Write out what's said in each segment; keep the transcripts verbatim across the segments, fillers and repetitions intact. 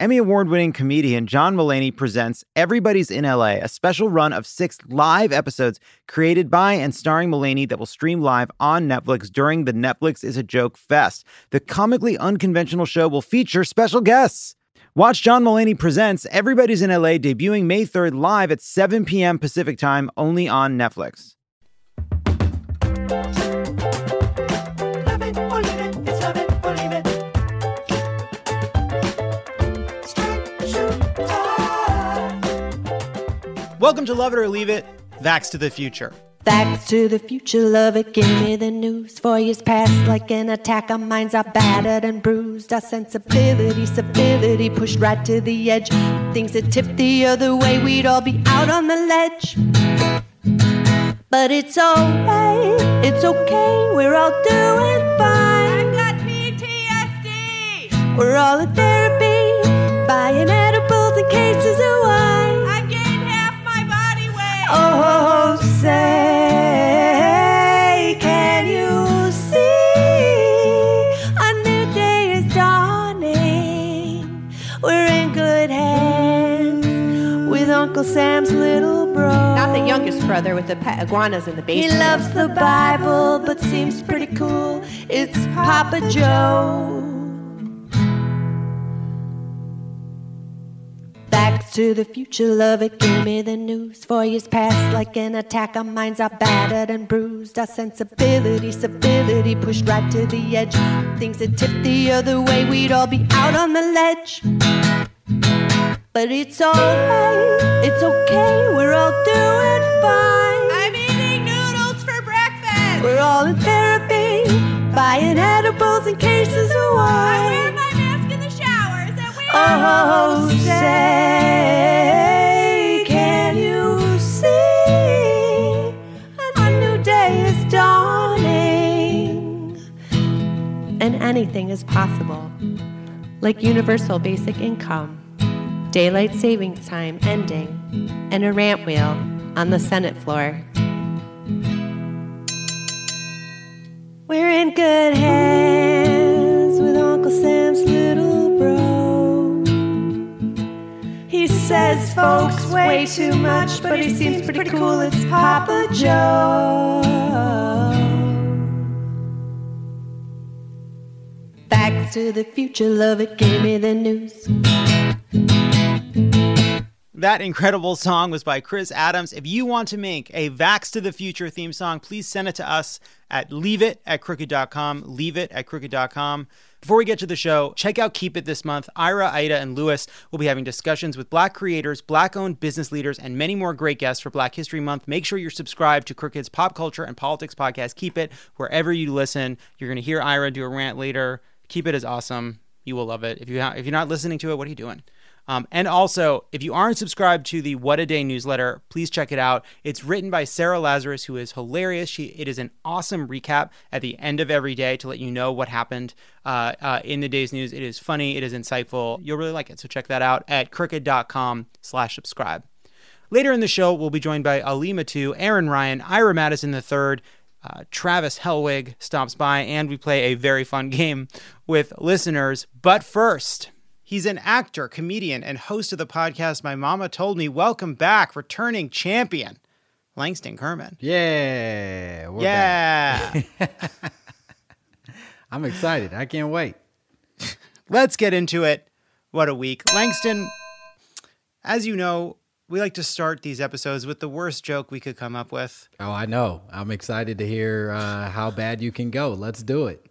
Emmy award-winning comedian John Mulaney presents Everybody's in L A, a special run of six live episodes created by and starring Mulaney that will stream live on Netflix during the Netflix is a Joke Fest. The comically unconventional show will feature special guests. Watch John Mulaney Presents Everybody's in L A debuting May third live at seven p.m. Pacific time only on Netflix. Welcome to Love It or Leave It, Vax to the Future. Vax to the future, love it, give me the news. Four years past like an attack, our minds are battered and bruised. Our sensibility, civility pushed right to the edge. Things that tipped the other way, we'd all be out on the ledge. But it's alright, it's okay, we're all doing fine. I've got P T S D. We're all in therapy, buying edibles and cases of wine. Oh, say, can you see a new day is dawning? We're in good hands with Uncle Sam's little bro. Not the youngest brother with the pet iguanas in the basement. He loves the Bible but seems pretty cool. It's Papa Joe. Back to the future, love it, give me the news. Four years past like an attack, our minds are battered and bruised. Our sensibility, civility pushed right to the edge. Things that tipped the other way, we'd all be out on the ledge. But it's alright, it's okay, we're all doing fine. I'm eating noodles for breakfast. We're all in therapy, buying edibles and cases of wine. I wear my mask in the shower, is that weird? Oh, say, can you see a new day is dawning? And anything is possible, like universal basic income, daylight savings time ending, and a rant wheel on the Senate floor. We're in good hands with Uncle Sam's little bro. He says folks way too much, but he seems pretty cool. It's Papa Joe. Back to the future, love it, give me the news. That incredible song was by Chris Adams. If you want to make a Vax to the Future theme song, please send it to us at leaveit at crooked dot com, leaveit at crooked dot com. Before we get to the show, check out Keep It this month. Ira, Ida, and Lewis will be having discussions with Black creators, Black-owned business leaders, and many more great guests for Black History Month. Make sure you're subscribed to Crooked's pop culture and politics podcast, Keep It, wherever you listen. You're going to hear Ira do a rant later. Keep It is awesome. You will love it. If, you ha- if you're not listening to it, what are you doing? Um, and also, if you aren't subscribed to the What a Day newsletter, please check it out. It's written by Sarah Lazarus, who is hilarious. She It is an awesome recap at the end of every day to let you know what happened uh, uh, in the day's news. It is funny. It is insightful. You'll really like it. So check that out at crooked dot com slash subscribe. Later in the show, we'll be joined by Ali Matu, Aaron Ryan, Ira Madison the third, uh, Travis Hellwig stops by, and we play a very fun game with listeners. But first... he's an actor, comedian, and host of the podcast My Mama Told Me. Welcome back, returning champion, Langston Kerman. Yeah. We're yeah. back. I'm excited. I can't wait. Let's get into it. What a week. Langston, as you know, we like to start these episodes with the worst joke we could come up with. Oh, I know. I'm excited to hear uh, how bad you can go. Let's do it.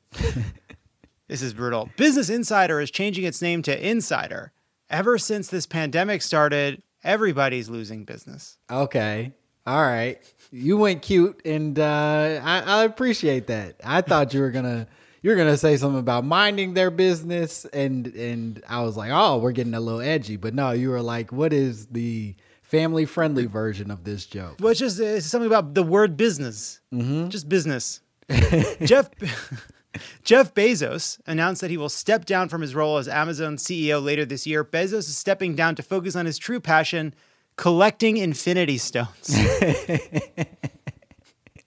This is brutal. Business Insider is changing its name to Insider. Ever since this pandemic started, everybody's losing business. Okay. All right. You went cute, and uh, I, I appreciate that. I thought you were gonna you were gonna say something about minding their business, and and I was like, oh, we're getting a little edgy. But no, you were like, what is the family friendly version of this joke? Well, it's just it's something about the word business. Mm-hmm. Just business. Jeff. Jeff Bezos announced that he will step down from his role as Amazon C E O later this year. Bezos is stepping down to focus on his true passion, collecting infinity stones.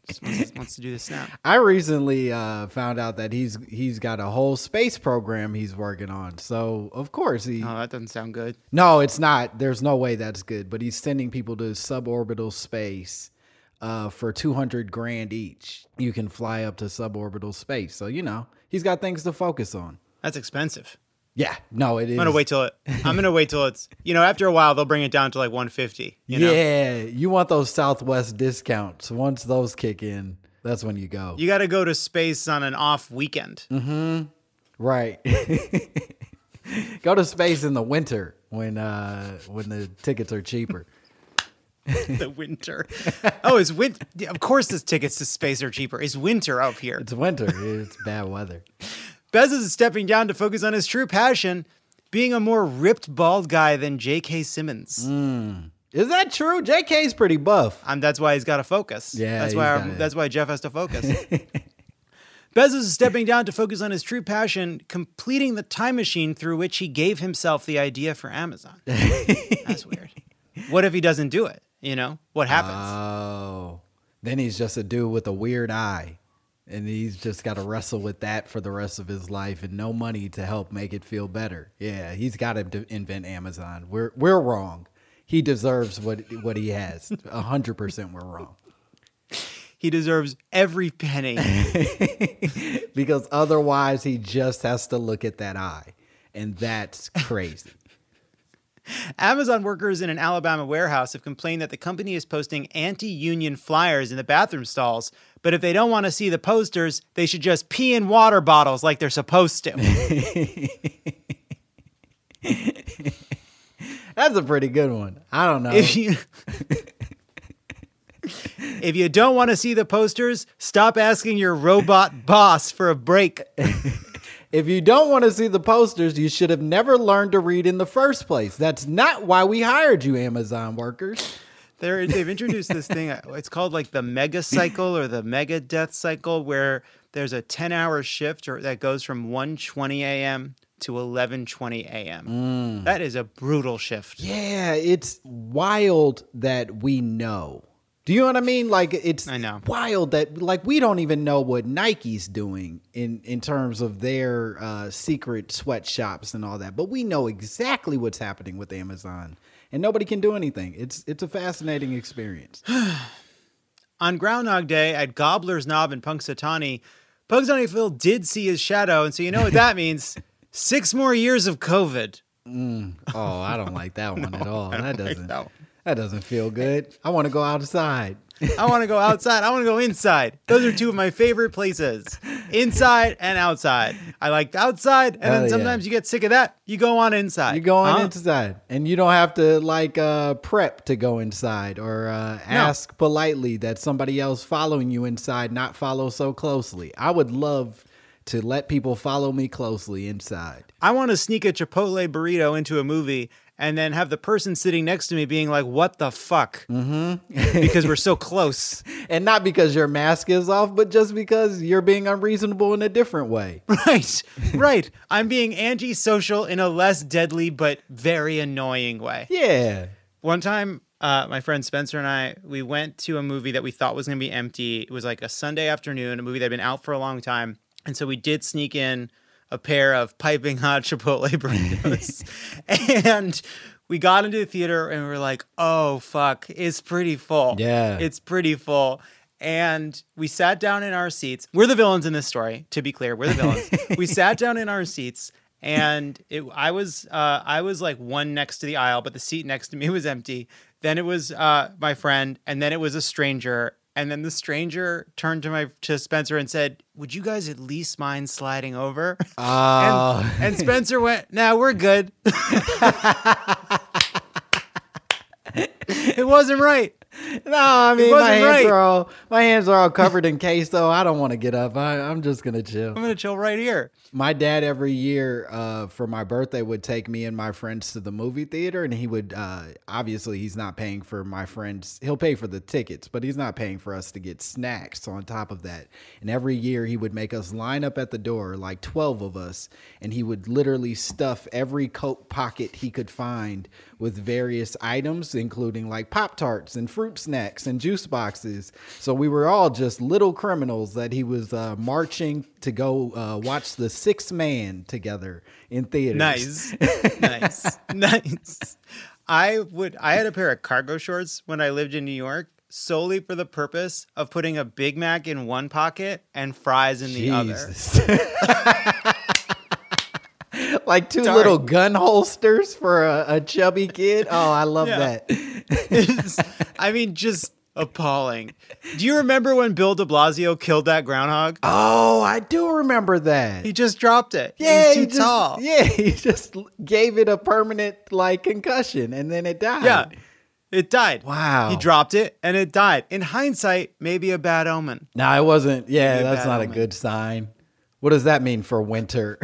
Just wants, wants to do the snap. I recently uh, found out that he's he's got a whole space program he's working on. So of course he. Oh, that doesn't sound good. No, it's not. There's no way that's good. But he's sending people to suborbital space uh, for two hundred grand each. You can fly up to suborbital space. So you know he's got things to focus on. That's expensive. Yeah, no, it is. I'm gonna wait till it. I'm gonna wait till it's. You know, after a while, they'll bring it down to like one fifty. You know? Yeah, you want those Southwest discounts. Once those kick in, that's when you go. You got to go to space on an off weekend. Mm-hmm. Right. Go to space in the winter when uh, when the tickets are cheaper. The winter. Oh, it's winter. Of course, the tickets to space are cheaper. It's winter up here. It's winter. It's bad weather. Bezos is stepping down to focus on his true passion, being a more ripped bald guy than J K. Simmons. Mm. Is that true? J K's pretty buff. Um, that's why he's got to focus. Yeah, that's he's why. Our, gotta- that's why Jeff has to focus. Bezos is stepping down to focus on his true passion, completing the time machine through which he gave himself the idea for Amazon. That's weird. What if he doesn't do it? You know, what happens? Oh, then he's just a dude with a weird eye. And he's just got to wrestle with that for the rest of his life and no money to help make it feel better. Yeah, he's got to d- invent Amazon. We're we're wrong. He deserves what what he has. A hundred percent we're wrong. He deserves every penny. Because otherwise he just has to look at that eye. And that's crazy. Amazon workers in an Alabama warehouse have complained that the company is posting anti-union flyers in the bathroom stalls, but if they don't want to see the posters, they should just pee in water bottles like they're supposed to. That's a pretty good one. I don't know. If you, if you don't want to see the posters, stop asking your robot boss for a break. If you don't want to see the posters, you should have never learned to read in the first place. That's not why we hired you, Amazon workers. They're, they've introduced this thing. It's called like the mega cycle or the mega death cycle, where there's a ten hour shift or that goes from one twenty a.m. to eleven twenty a.m. Mm. That is a brutal shift. Yeah, it's wild that we know. Do you know what I mean? Like, it's I know. wild that, like, we don't even know what Nike's doing in, in terms of their uh, secret sweatshops and all that. But we know exactly what's happening with Amazon. And nobody can do anything. It's it's a fascinating experience. On Groundhog Day at Gobbler's Knob in Punxsutawney, Punxsutawney Phil did see his shadow. And so you know what that means? Six more years of COVID. Mm. Oh, I don't like that one No, at all. I don't That like doesn't. that one. That doesn't feel good. I want to go outside. I want to go outside. I want to go inside. Those are two of my favorite places. Inside and outside. I like outside, and Hell then yeah. sometimes you get sick of that. You go on inside. You go on Huh? inside, and you don't have to like uh, prep to go inside or uh, ask politely that somebody else following you inside not follow so closely. I would love to let people follow me closely inside. I want to sneak a Chipotle burrito into a movie and then have the person sitting next to me being like, what the fuck? Mm-hmm. Because we're so close. And not because your mask is off, but just because you're being unreasonable in a different way. Right, right. I'm being antisocial in a less deadly but very annoying way. Yeah. One time, uh, my friend Spencer and I, we went to a movie that we thought was going to be empty. It was like a Sunday afternoon, a movie that had been out for a long time. And so we did sneak in a pair of piping hot Chipotle burritos. And we got into the theater and we were like, oh, fuck, it's pretty full. Yeah. It's pretty full. And we sat down in our seats. We're the villains in this story, to be clear. We're the villains. We sat down in our seats. And it, I was uh, I was like one next to the aisle, but the seat next to me was empty. Then it was uh, my friend, and then it was a stranger. And then the stranger turned to my to Spencer and said, would you guys at least mind sliding over? Oh. and, and Spencer went, nah, we're good. It wasn't right. No, I mean, It my wasn't hands right. are all my hands are all covered in case, though. I don't want to get up. I, I'm just gonna chill. I'm going to chill right here. My dad every year uh, for my birthday would take me and my friends to the movie theater, and he would uh, obviously he's not paying for my friends. He'll pay for the tickets, but he's not paying for us to get snacks on top of that. And every year he would make us line up at the door, like twelve of us, and he would literally stuff every coat pocket he could find with various items, including like Pop-Tarts and fruit fruit snacks and juice boxes. So we were all just little criminals that he was uh, marching to go uh, watch The Sixth Man together in theaters. Nice, nice, nice. I would. I had a pair of cargo shorts when I lived in New York, solely for the purpose of putting a Big Mac in one pocket and fries in the Jesus. other. Like two Sorry. little gun holsters for a, a chubby kid. Oh, I love Yeah. that. It's- I mean, just appalling. Do you remember when Bill de Blasio killed that groundhog? Oh, I do remember that. He just dropped it. yeah, He's too he just, tall. yeah, he just gave it a permanent like concussion and then it died. Yeah. It died. Wow. He dropped it and it died. In hindsight, maybe a bad omen. No, it wasn't. Yeah, Maybe a that's bad not a omen. good sign. What does that mean for winter?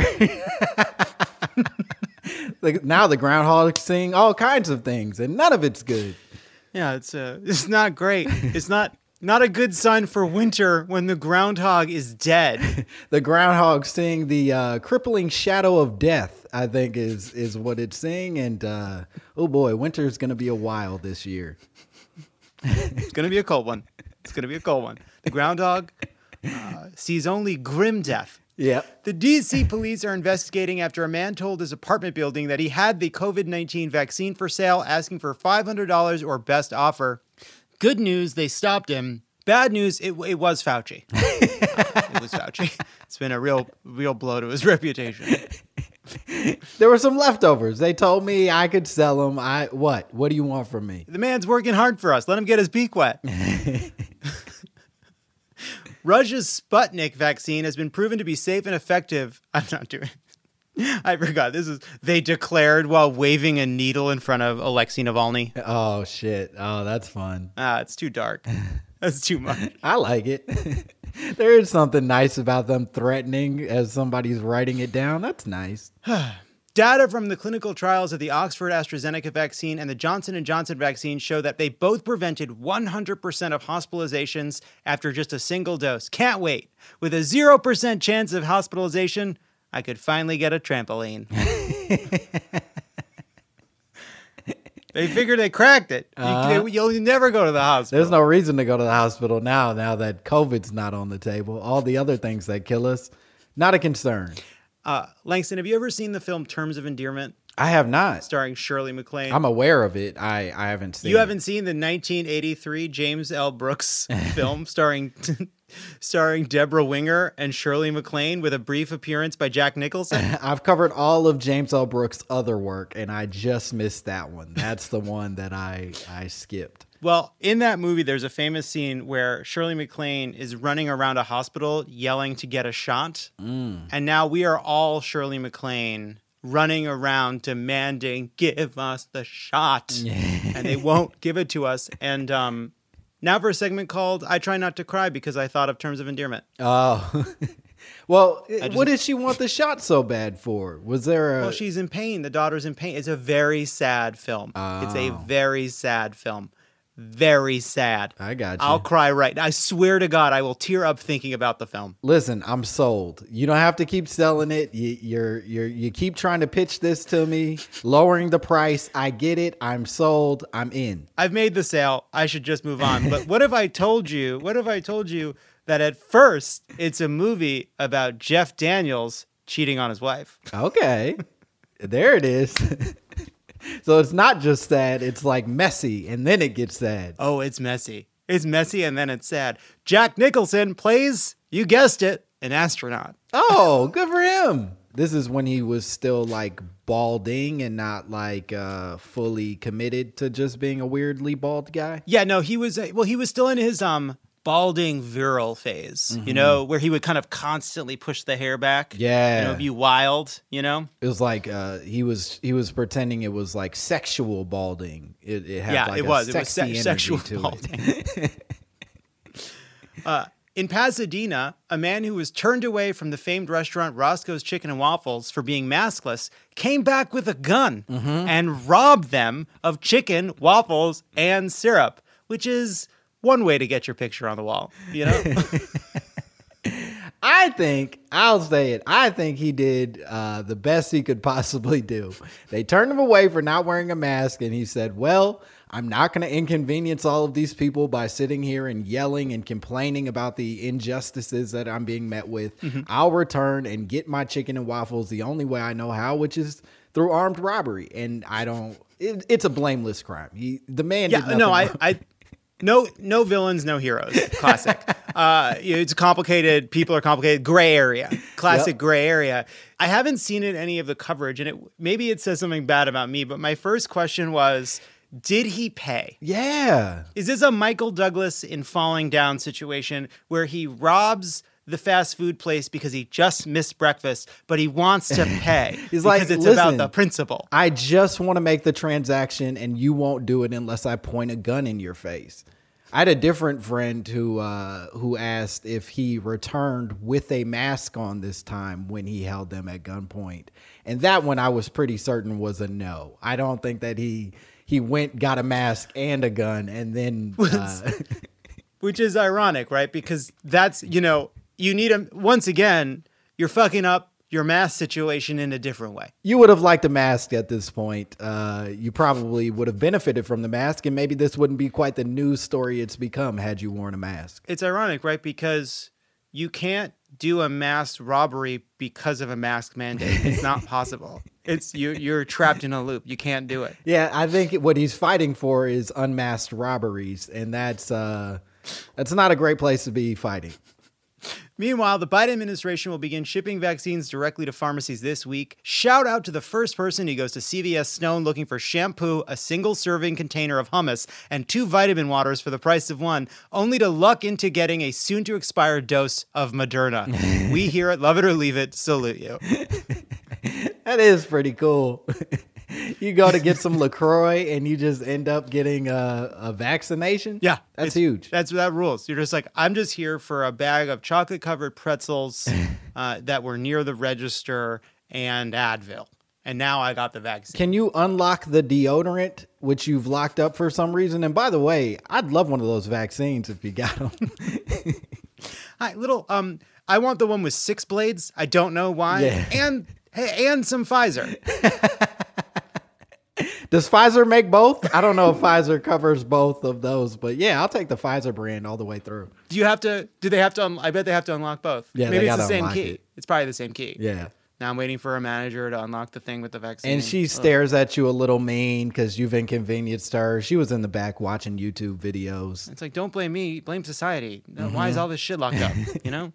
Like now the groundhogs sing all kinds of things and none of it's good. Yeah, it's uh, it's not great. It's not not a good sign for winter when the groundhog is dead. The groundhog sing the uh, crippling shadow of death, I think is is what it's saying. And uh, oh boy, winter is going to be a while this year. It's gonna be a cold one. It's gonna be a cold one. The groundhog uh, sees only grim death. Yep. The D C police are investigating after a man told his apartment building that he had the COVID nineteen vaccine for sale, asking for five hundred dollars or best offer. Good news, they stopped him. Bad news, it, it was Fauci. It was Fauci. It's been a real, real blow to his reputation. There were some leftovers. They told me I could sell them. I what? What do you want from me? The man's working hard for us. Let him get his beak wet. Russia's Sputnik vaccine has been proven to be safe and effective. I'm not doing it. I forgot. This is they declared while waving a needle in front of Alexei Navalny. Oh shit. Oh, that's fun. Ah, it's too dark. That's too much. I like it. There is something nice about them threatening as somebody's writing it down. That's nice. Data from the clinical trials of the Oxford AstraZeneca vaccine and the Johnson and Johnson vaccine show that they both prevented one hundred percent of hospitalizations after just a single dose. Can't wait. With a zero percent chance of hospitalization, I could finally get a trampoline. They figured they cracked it. You, Uh-huh. they, you'll never go to the hospital. There's no reason to go to the hospital now, now that COVID's not on the table. All the other things that kill us, not a concern. Uh, Langston, have you ever seen the film Terms of Endearment, I have not. starring Shirley MacLaine? I'm aware of it. I, I haven't seen You it. haven't seen the nineteen eighty-three James L. Brooks film starring starring Deborah Winger and Shirley MacLaine with a brief appearance by Jack Nicholson? I've covered all of James L. Brooks' other work, and I just missed that one. That's the one that I, I skipped. Well, in that movie, there's a famous scene where Shirley MacLaine is running around a hospital yelling to get a shot. Mm. And now we are all Shirley MacLaine running around demanding, give us the shot. And they won't give it to us. And um, now for a segment called I Try Not to Cry because I thought of Terms of Endearment. Oh. Well, just- what did she want the shot so bad for? Was there a... Well, she's in pain. The daughter's in pain. It's a very sad film. It's a Oh. very sad film. Very sad. I got you. I'll cry right now. I swear to God, I will tear up thinking about the film. Listen, I'm sold. You don't have to keep selling it. You, you're you're you keep trying to pitch this to me, lowering the price. I get it. I'm sold. I'm in. I've made the sale. I should just move on. But what if I told you, what if I told you that at first it's a movie about Jeff Daniels cheating on his wife? Okay. There it is. So it's not just sad. It's like messy, and then it gets sad. Oh, it's messy. It's messy and then it's sad. Jack Nicholson plays, you guessed it, an astronaut. Oh, good for him. This is when he was still like balding and not like uh, fully committed to just being a weirdly bald guy. Yeah, no, he was, uh, well, he was still in his um balding virile phase, you know, where he would kind of constantly push the hair back. Yeah. You know, be wild, you know? It was like uh, he was he was pretending it was like sexual balding. It, it had Yeah, like it a was. It was sexy se- energy sexual to balding. it. uh, in Pasadena, a man who was turned away from the famed restaurant Roscoe's Chicken and Waffles for being maskless came back with a gun and robbed them of chicken, waffles, and syrup, which is one way to get your picture on the wall, you know? I think, I'll say it, I think he did uh, the best he could possibly do. They turned him away for not wearing a mask, and he said, well, I'm not going to inconvenience all of these people by sitting here and yelling and complaining about the injustices that I'm being met with. Mm-hmm. I'll return and get my chicken and waffles the only way I know how, which is through armed robbery. And I don't, it, it's a blameless crime. He, the man yeah, did nothing no, I, wrong. I, no, no villains, no heroes. Classic. uh, you know, it's complicated. People are complicated. Gray area. Classic yep. gray area. I haven't seen it any of the coverage, and it maybe it says something bad about me. But my first question was, did he pay? Yeah. Is this a Michael Douglas in Falling Down situation where he robs the fast food place because he just missed breakfast, but he wants to pay He's because like, it's listen, about the principle? I just want to make the transaction and you won't do it unless I point a gun in your face. I had a different friend who uh, who asked if he returned with a mask on this time when he held them at gunpoint. And that one I was pretty certain was a no. I don't think that he he went, got a mask and a gun and then... Uh, Which is ironic, right? Because that's, you know, you need a, once again, you're fucking up your mask situation in a different way. You would have liked a mask at this point. Uh, you probably would have benefited from the mask, and maybe this wouldn't be quite the news story it's become had you worn a mask. It's ironic, right? Because you can't do a mass robbery because of a mask mandate. It's not possible. It's you. You're trapped in a loop. You can't do it. Yeah, I think what he's fighting for is unmasked robberies, and that's uh, that's not a great place to be fighting. Meanwhile, the Biden administration will begin shipping vaccines directly to pharmacies this week. Shout out to the first person who goes to C V S Stone looking for shampoo, a single serving container of hummus, and two vitamin waters for the price of one, only to luck into getting a soon to expire dose of Moderna. We here at Love It or Leave It salute you. That is pretty cool. You go to get some LaCroix and you just end up getting a, a vaccination. Yeah. That's huge. That's that rules. You're just like, I'm just here for a bag of chocolate covered pretzels uh, that were near the register and Advil. And now I got the vaccine. Can you unlock the deodorant, which you've locked up for some reason? And by the way, I'd love one of those vaccines if you got them. Hi, little, um, I want the one with six blades. I don't know why. Yeah. And, hey, and some Pfizer. Does Pfizer make both? I don't know if Pfizer covers both of those, but yeah, I'll take the Pfizer brand all the way through. Do you have to, do they have to, un- I bet they have to unlock both. Yeah, Maybe they it's the gotta same unlock key. it. It's probably the same key. Yeah. Now I'm waiting for a manager to unlock the thing with the vaccine. And she stares at you a little mean because you've inconvenienced her. She was in the back watching YouTube videos. It's like, don't blame me, blame society. No, mm-hmm. Why is all this shit locked up, you know?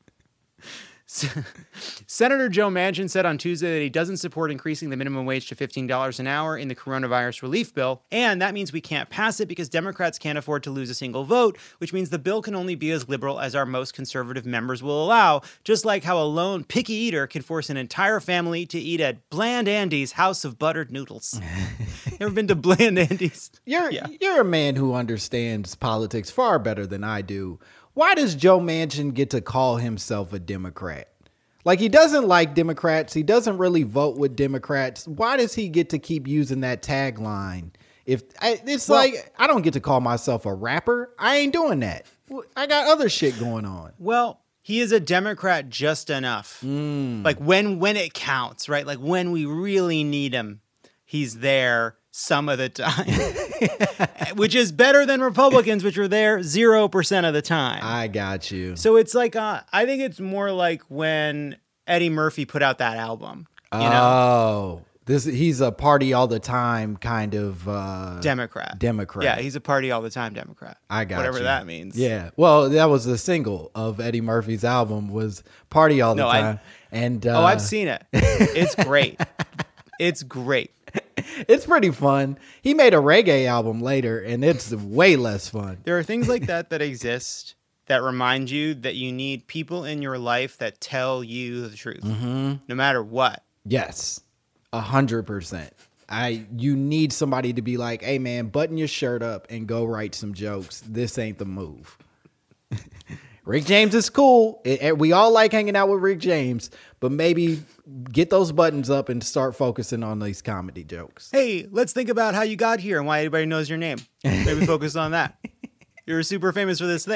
Senator Joe Manchin said on Tuesday that he doesn't support increasing the minimum wage to fifteen dollars an hour in the coronavirus relief bill. And that means we can't pass it because Democrats can't afford to lose a single vote, which means the bill can only be as liberal as our most conservative members will allow, just like how a lone picky eater can force an entire family to eat at Bland Andy's House of Buttered Noodles. Ever been to Bland Andy's? You're, yeah. you're a man who understands politics far better than I do. Why does Joe Manchin get to call himself a Democrat? Like, he doesn't like Democrats. He doesn't really vote with Democrats. Why does he get to keep using that tagline? If I, it's well, like, I don't get to call myself a rapper. I ain't doing that. I got other shit going on. Well, he is a Democrat just enough. Mm. Like when, when it counts, right? Like when we really need him, he's there some of the time, which is better than Republicans, which are there zero percent of the time. I got you. So it's like, uh, I think it's more like when Eddie Murphy put out that album. You oh, know? this he's a party all the time kind of uh, Democrat. Democrat. Yeah, he's a party all the time Democrat. I got Whatever you. that means. Yeah. Well, that was the single of Eddie Murphy's album was Party All the No, I- Time. And uh, Oh, I've seen it. It's great. It's great. It's pretty fun. He made a reggae album later, and it's way less fun. There are things like that that exist that remind you that you need people in your life that tell you the truth, Mm-hmm. no matter what. Yes, a hundred percent. I you need somebody to be like, hey man, button your shirt up and go write some jokes. This ain't the move. Rick James is cool. It, it, we all like hanging out with Rick James, but maybe get those buttons up and start focusing on these comedy jokes. Hey, let's think about how you got here and why everybody knows your name. Maybe focus on that. You're super famous for this thing.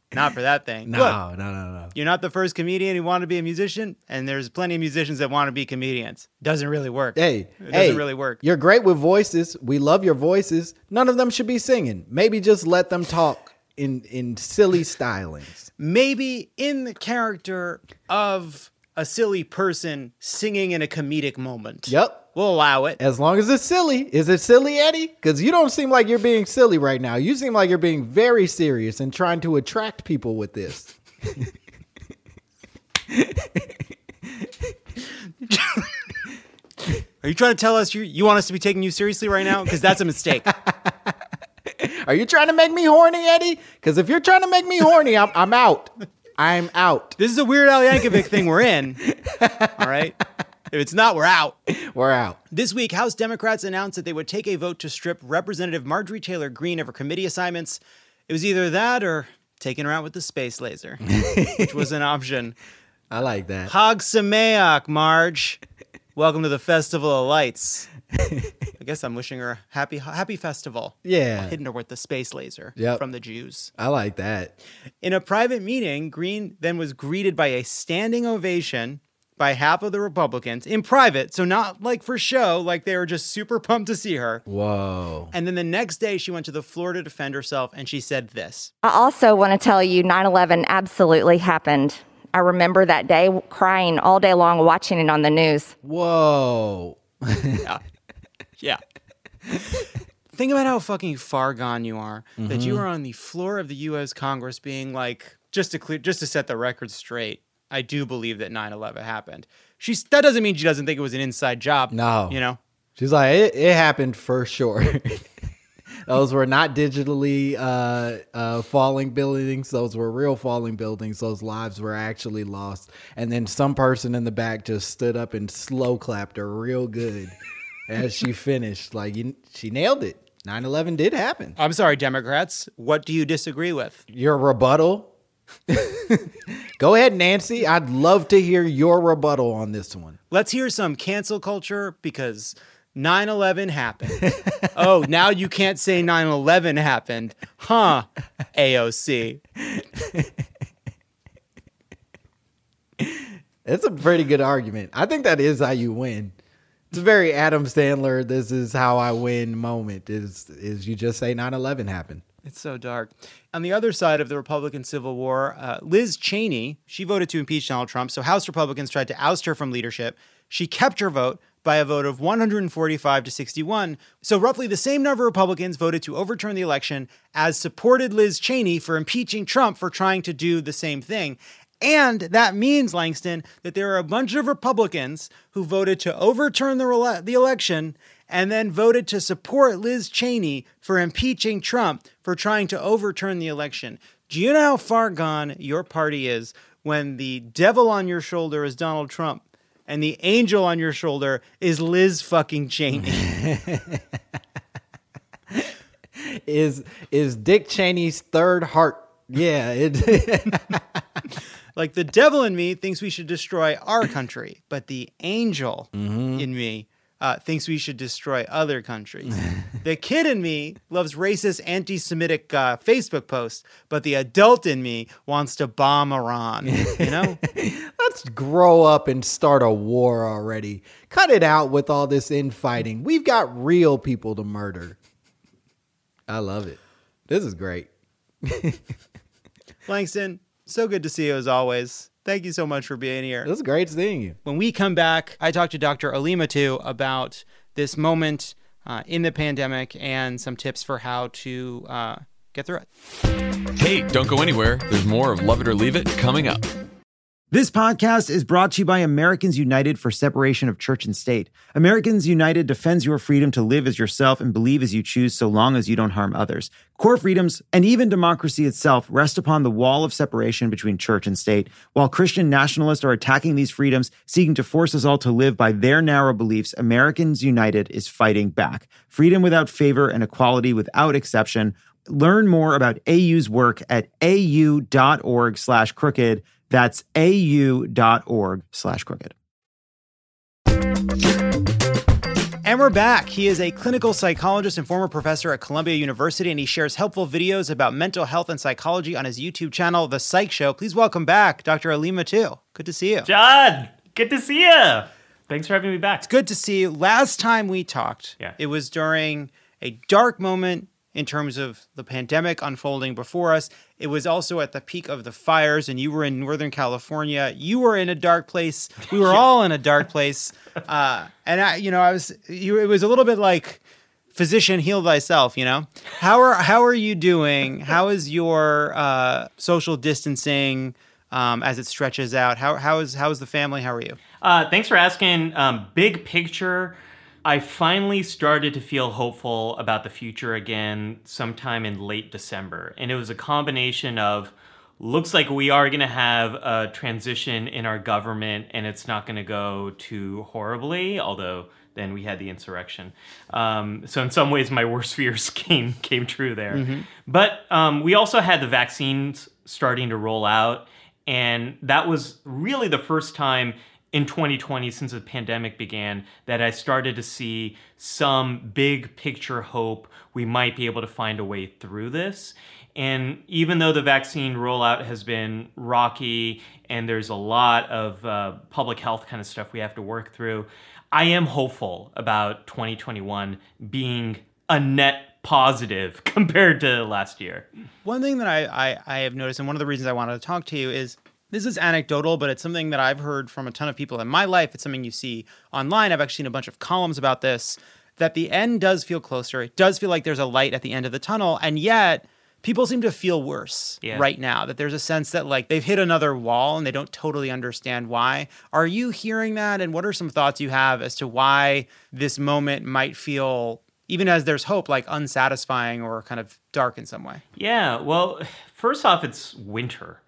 Not for that thing. No, Look, no, no, no. you're not the first comedian who wanted to be a musician, and there's plenty of musicians that want to be comedians. Doesn't really work. Hey, it doesn't hey, really work. You're great with voices. We love your voices. None of them should be singing. Maybe just let them talk in in silly stylings. Maybe in the character of a silly person singing in a comedic moment. Yep. We'll allow it. As long as it's silly. Is it silly, Eddie? Because you don't seem like you're being silly right now. You seem like you're being very serious and trying to attract people with this. Are you trying to tell us you, you want us to be taking you seriously right now? Because that's a mistake. Are you trying to make me horny, Eddie? Because if you're trying to make me horny, I'm, I'm out. I'm out. This is a Weird Al Yankovic thing we're in. All right? If it's not, we're out. We're out. This week, House Democrats announced that they would take a vote to strip Representative Marjorie Taylor Greene of her committee assignments. It was either that or taking her out with the space laser, which was an option. I like that. Hag Sameach, Marge. Welcome to the Festival of Lights. I guess I'm wishing her a happy, happy festival. Yeah. Hitting her with the space laser Yep. from the Jews. I like that. In a private meeting, Greene then was greeted by a standing ovation by half of the Republicans in private. So not like for show, like they were just super pumped to see her. Whoa. And then the next day she went to the floor to defend herself and she said this. I also want to tell you nine eleven absolutely happened. I remember that day crying all day long watching it on the news. Whoa. Yeah. Yeah. Think about how fucking far gone you are, mm-hmm. that you are on the floor of the U S Congress being like, just to clear, just to set the record straight, I do believe that nine eleven happened. She's, that doesn't mean she doesn't think it was an inside job. No. You know? She's like, it, it happened for sure. Those were not digitally uh, uh, falling buildings. Those were real falling buildings. Those lives were actually lost. And then some person in the back just stood up and slow clapped her real good as she finished. Like, you, she nailed it. nine eleven did happen. I'm sorry, Democrats. What do you disagree with? Your rebuttal? Go ahead, Nancy. I'd love to hear your rebuttal on this one. Let's hear some cancel culture because nine eleven happened. Oh, now you can't say nine eleven happened. Huh, A O C. It's a pretty good argument. I think that is how you win. It's a very Adam Sandler, this is how I win moment, is, is you just say nine eleven happened. It's so dark. On the other side of the Republican Civil War, uh, Liz Cheney, she voted to impeach Donald Trump, so House Republicans tried to oust her from leadership. She kept her vote by a vote of one hundred forty-five to sixty-one. So roughly the same number of Republicans voted to overturn the election as supported Liz Cheney for impeaching Trump for trying to do the same thing. And that means, Langston, that there are a bunch of Republicans who voted to overturn the, rela- the election and then voted to support Liz Cheney for impeaching Trump for trying to overturn the election. Do you know how far gone your party is when the devil on your shoulder is Donald Trump and the angel on your shoulder is Liz fucking Cheney? is is Dick Cheney's third heart. Yeah. It Like the devil in me thinks we should destroy our country, but the angel mm-hmm. in me uh, thinks we should destroy other countries. The kid in me loves racist, anti-Semitic uh, Facebook posts, but the adult in me wants to bomb Iran. You know? Let's grow up and start a war already. Cut it out with all this infighting. We've got real people to murder. I love it. This is great. Langston, so good to see you as always. Thank you so much for being here. It was great seeing you. When we come back, I talked to Doctor Alima too about this moment uh, in the pandemic and some tips for how to uh, get through it. Hey, don't go anywhere. There's more of Love It or Leave It coming up. This podcast is brought to you by Americans United for Separation of Church and State. Americans United defends your freedom to live as yourself and believe as you choose so long as you don't harm others. Core freedoms and even democracy itself rest upon the wall of separation between church and state. While Christian nationalists are attacking these freedoms, seeking to force us all to live by their narrow beliefs, Americans United is fighting back. Freedom without favor and equality without exception. Learn more about A U's work at au.org slash crooked. That's au.org slash crooked. And And we're back. He is a clinical psychologist and former professor at Columbia University, and he shares helpful videos about mental health and psychology on his YouTube channel, The Psych Show. Please welcome back Doctor Ali Mattu. Good to see you. John, good to see you. Thanks for having me back. It's good to see you. Last time we talked, Yeah. it was during a dark moment in terms of the pandemic unfolding before us. It was also at the peak of the fires, and you were in Northern California. You were in a dark place. We were all in a dark place. Uh, and I, you know, I was. You, it was a little bit like physician, heal thyself. You know, how are how are you doing? How is your uh, social distancing um, as it stretches out? How how is how is the family? How are you? Uh, thanks for asking. Um, big picture, I finally started to feel hopeful about the future again sometime in late December. And it was a combination of, looks like we are going to have a transition in our government and it's not going to go too horribly, although then we had the insurrection. Um, so in some ways, my worst fears came came true there. Mm-hmm. But um, we also had the vaccines starting to roll out. And that was really the first time in twenty twenty, since the pandemic began, that I started to see some big picture hope we might be able to find a way through this. And even though the vaccine rollout has been rocky and there's a lot of uh, public health kind of stuff we have to work through, I am hopeful about twenty twenty-one being a net positive compared to last year. One thing that I, I, I have noticed, and one of the reasons I wanted to talk to you is, this is anecdotal, but it's something that I've heard from a ton of people in my life. It's something you see online. I've actually seen a bunch of columns about this, that the end does feel closer. It does feel like there's a light at the end of the tunnel. And yet people seem to feel worse yeah. right now, that there's a sense that like they've hit another wall and they don't totally understand why. Are you hearing that? And what are some thoughts you have as to why this moment might feel, even as there's hope, like unsatisfying or kind of dark in some way? Yeah, well, first off, it's winter.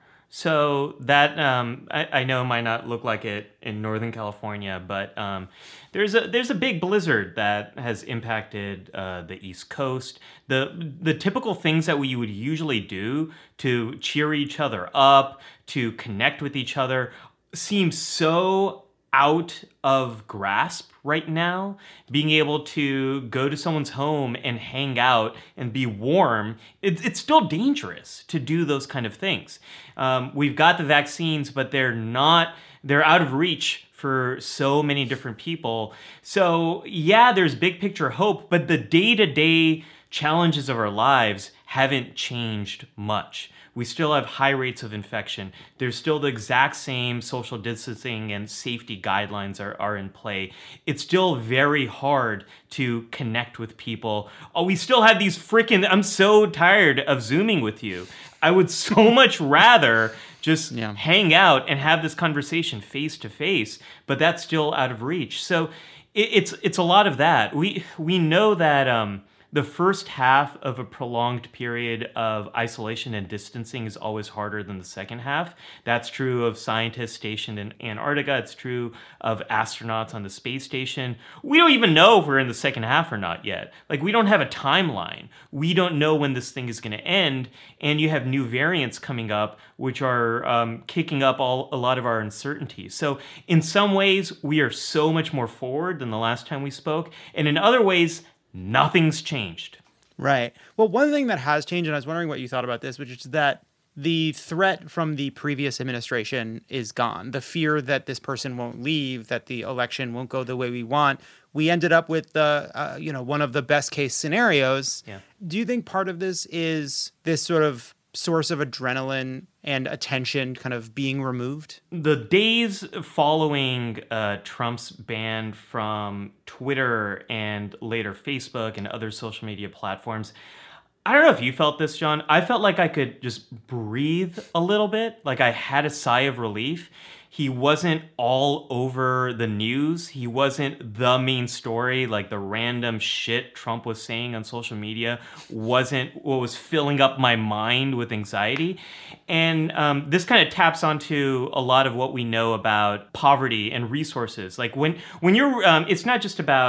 So that um, I, I know might not look like it in Northern California, but um, there's a there's a big blizzard that has impacted uh, the East Coast. The the typical things that we would usually do to cheer each other up, to connect with each other, seem so out of grasp right now. Being able to go to someone's home and hang out and be warm, it, it's still dangerous to do those kind of things. Um, we've got the vaccines, but they're not, they're out of reach for so many different people. So yeah, there's big picture hope, but the day-to-day challenges of our lives haven't changed much. We still have high rates of infection. There's still the exact same social distancing and safety guidelines are, are in play. It's still very hard to connect with people. Oh, we still have these freaking, I'm so tired of Zooming with you. I would so much rather just yeah. hang out and have this conversation face to face, but that's still out of reach. So it, it's it's a lot of that. We we know that um, the first half of a prolonged period of isolation and distancing is always harder than the second half. That's true of scientists stationed in Antarctica. It's true of astronauts on the space station. We don't even know if we're in the second half or not yet. Like, we don't have a timeline. We don't know when this thing is going to end. And you have new variants coming up, which are um, kicking up all a lot of our uncertainties. So in some ways, we are so much more forward than the last time we spoke. And in other ways, nothing's changed. Right. Well, one thing that has changed, and I was wondering what you thought about this, which is that the threat from the previous administration is gone. The fear that this person won't leave, that the election won't go the way we want. We ended up with the, uh, you know, one of the best case scenarios. Yeah. Do you think part of this is this sort of source of adrenaline and attention kind of being removed? The days following uh, Trump's ban from Twitter and later Facebook and other social media platforms, I don't know if you felt this, John. I felt like I could just breathe a little bit, like I had a sigh of relief. He wasn't all over the news. He wasn't the main story. Like, the random shit Trump was saying on social media wasn't what was filling up my mind with anxiety. And um, this kind of taps onto a lot of what we know about poverty and resources. Like, when when you're, um, it's not just about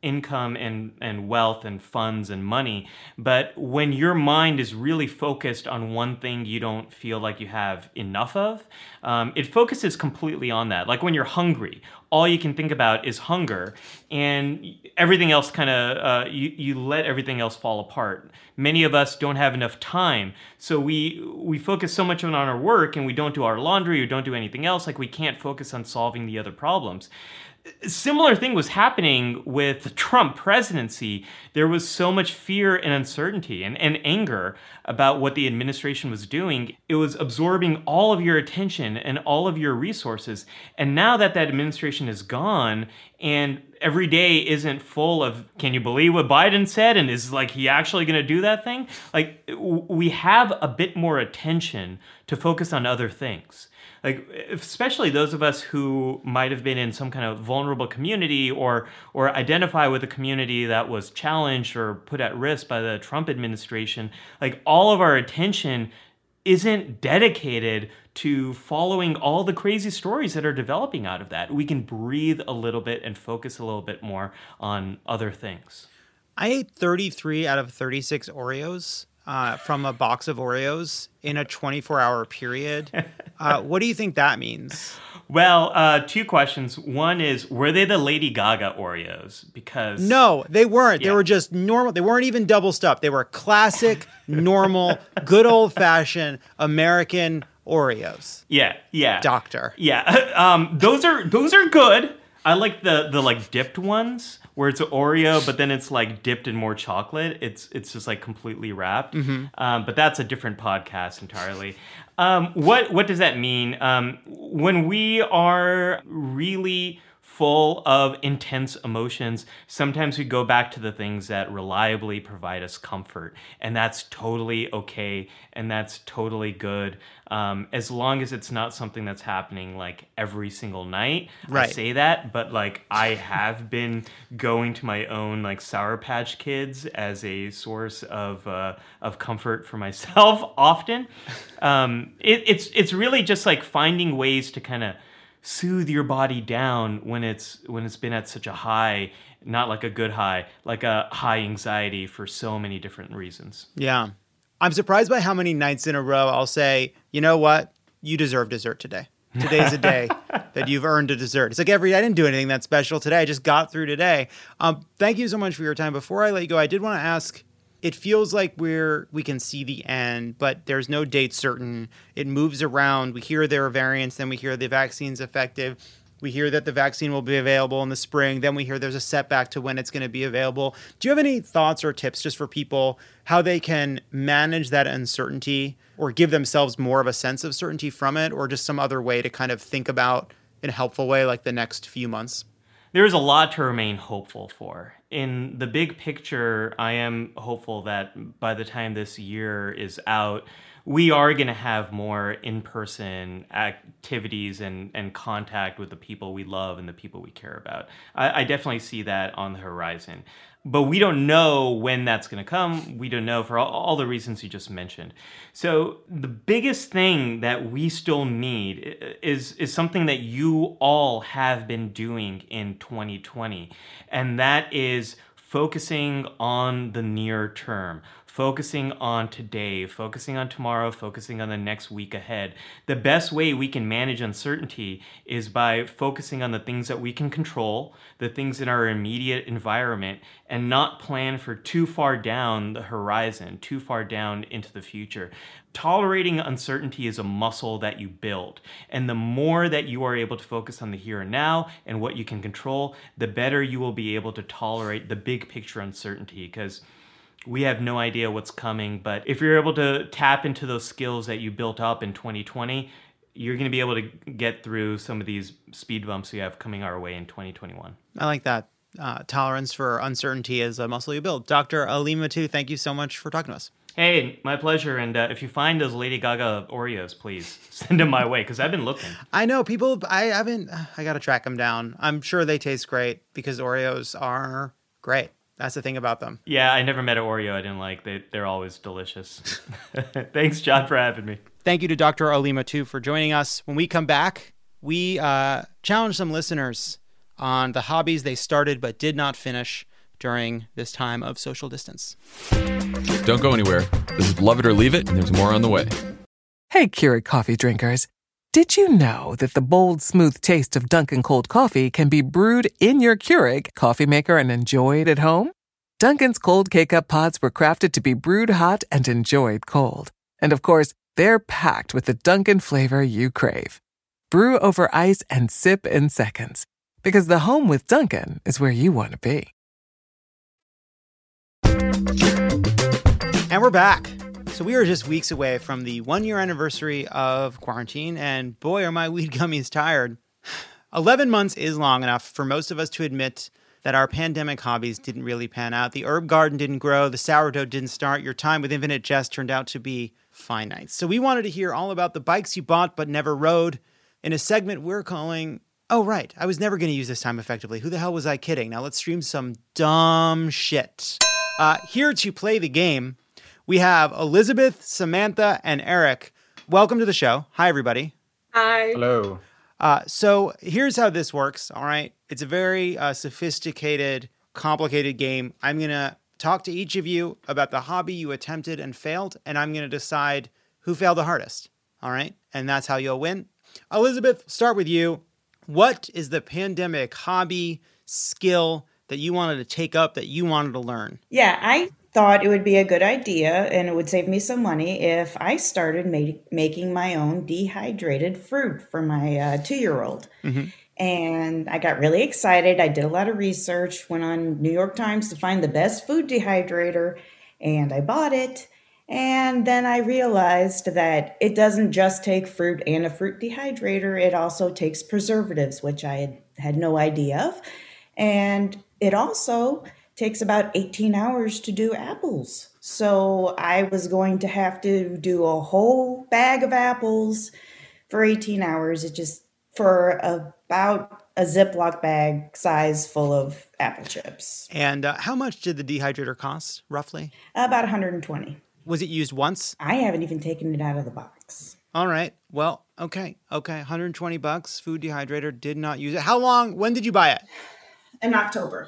income and, and wealth and funds and money. But when your mind is really focused on one thing you don't feel like you have enough of, um, it focuses completely on that. Like when you're hungry, all you can think about is hunger, and everything else kind of, uh, you, you let everything else fall apart. Many of us don't have enough time, so we we focus so much on our work, and we don't do our laundry or don't do anything else, like we can't focus on solving the other problems. Similar thing was happening with the Trump presidency. There was so much fear and uncertainty and, and anger about what the administration was doing. It was absorbing all of your attention and all of your resources. And now that that administration is gone and every day isn't full of, can you believe what Biden said? And is like he actually going to do that thing? Like we have a bit more attention to focus on other things. Like, especially those of us who might have been in some kind of vulnerable community or or identify with a community that was challenged or put at risk by the Trump administration, like all of our attention isn't dedicated to following all the crazy stories that are developing out of that. We can breathe a little bit and focus a little bit more on other things. I ate thirty-three out of thirty-six Oreos uh, from a box of Oreos in a twenty-four hour period. Uh, what do you think that means? Well, uh, two questions. One is, were they the Lady Gaga Oreos? Because no, they weren't. Yeah. They were just normal. They weren't even double stuffed. They were classic, normal, good old fashioned American Oreos. Yeah, yeah. Doctor. Yeah. Um, those are those are good. I like the the like dipped ones where it's Oreo, but then it's like dipped in more chocolate. It's it's just like completely wrapped. Mm-hmm. Um, but that's a different podcast entirely. Um, what what does that mean? Um, when we are really full of intense emotions, sometimes we go back to the things that reliably provide us comfort, and that's totally okay, and that's totally good, um, as long as it's not something that's happening like every single night. Right. I say that, but like I have been going to my own like Sour Patch Kids as a source of uh, of comfort for myself often. Um, it, it's it's really just like finding ways to kind of soothe your body down when it's when it's been at such a high, not like a good high, like a high anxiety for so many different reasons. Yeah. I'm surprised by how many nights in a row I'll say, you know what? You deserve dessert today. Today's a day that you've earned a dessert. It's like every day, I didn't do anything that special today. I just got through today. Um, thank you so much for your time. Before I let you go, I did want to ask, it feels like we're we can see the end, but there's no date certain. It moves around. We hear there are variants, then we hear the vaccine's effective. We hear that the vaccine will be available in the spring. Then we hear there's a setback to when it's going to be available. Do you have any thoughts or tips just for people how they can manage that uncertainty or give themselves more of a sense of certainty from it, or just some other way to kind of think about in a helpful way like the next few months? There is a lot to remain hopeful for. In the big picture, I am hopeful that by the time this year is out, we are going to have more in-person activities and, and contact with the people we love and the people we care about. I, I definitely see that on the horizon. But we don't know when that's going to come. We don't know for all, all the reasons you just mentioned. So the biggest thing that we still need is, is something that you all have been doing in twenty twenty, and that is focusing on the near term, focusing on today, focusing on tomorrow, focusing on the next week ahead. The best way we can manage uncertainty is by focusing on the things that we can control, the things in our immediate environment, and not plan for too far down the horizon, too far down into the future. Tolerating uncertainty is a muscle that you build. And the more that you are able to focus on the here and now and what you can control, the better you will be able to tolerate the big picture uncertainty, because we have no idea what's coming. But if you're able to tap into those skills that you built up in twenty twenty, you're going to be able to get through some of these speed bumps we have coming our way in twenty twenty-one. I like that. Uh, tolerance for uncertainty is a muscle you build. Doctor Ali Mattu, thank you so much for talking to us. Hey, my pleasure. And uh, if you find those Lady Gaga Oreos, please send them my way, because I've been looking. I know people, I haven't, I got to track them down. I'm sure they taste great because Oreos are great. That's the thing about them. Yeah, I never met an Oreo I didn't like. They, they're always delicious. Thanks, John, for having me. Thank you to Doctor Ali Mattu for joining us. When we come back, we uh, challenge some listeners on the hobbies they started but did not finish. during this time of social distance. Don't go anywhere. This is Love It or Leave It, and there's more on the way. Hey, Keurig coffee drinkers. Did you know that the bold, smooth taste of Dunkin' cold coffee can be brewed in your Keurig coffee maker and enjoyed at home? Dunkin's cold K-Cup pods were crafted to be brewed hot and enjoyed cold. And of course, they're packed with the Dunkin' flavor you crave. Brew over ice and sip in seconds. Because the home with Dunkin' is where you want to be. And we're back. So we are just weeks away from the one-year anniversary of quarantine, and boy, are my weed gummies tired. eleven months is long enough for most of us to admit that our pandemic hobbies didn't really pan out. The herb garden didn't grow, the sourdough didn't start, your time with Infinite Jest turned out to be finite. So we wanted to hear all about the bikes you bought but never rode in a segment we're calling, oh right, I was never going to use this time effectively. Who the hell was I kidding? Now let's stream some dumb shit. Uh, here to play the game, we have Elizabeth, Samantha, and Eric. Welcome to the show. Hi, everybody. Hi. Hello. Uh, so here's how this works, all right? It's a very uh, sophisticated, complicated game. I'm going to talk to each of you about the hobby you attempted and failed, and I'm going to decide who failed the hardest, all right? And that's how you'll win. Elizabeth, start with you. What is the pandemic hobby, skill that you wanted to take up, that you wanted to learn? Yeah, I thought it would be a good idea and it would save me some money if I started ma- making my own dehydrated fruit for my uh, two-year-old. Mm-hmm. And I got really excited. I did a lot of research, went on New York Times to find the best food dehydrator, and I bought it. And then I realized that it doesn't just take fruit and a fruit dehydrator. It also takes preservatives, which I had, had no idea of. And it also takes about eighteen hours to do apples. So I was going to have to do a whole bag of apples for eighteen hours. It just, for about a Ziploc bag size full of apple chips. And uh, how much did the dehydrator cost, roughly? About one hundred twenty. Was it used once? I haven't even taken it out of the box. All right. Well, okay. Okay. one hundred twenty bucks, food dehydrator, did not use it. How long, when did you buy it? In October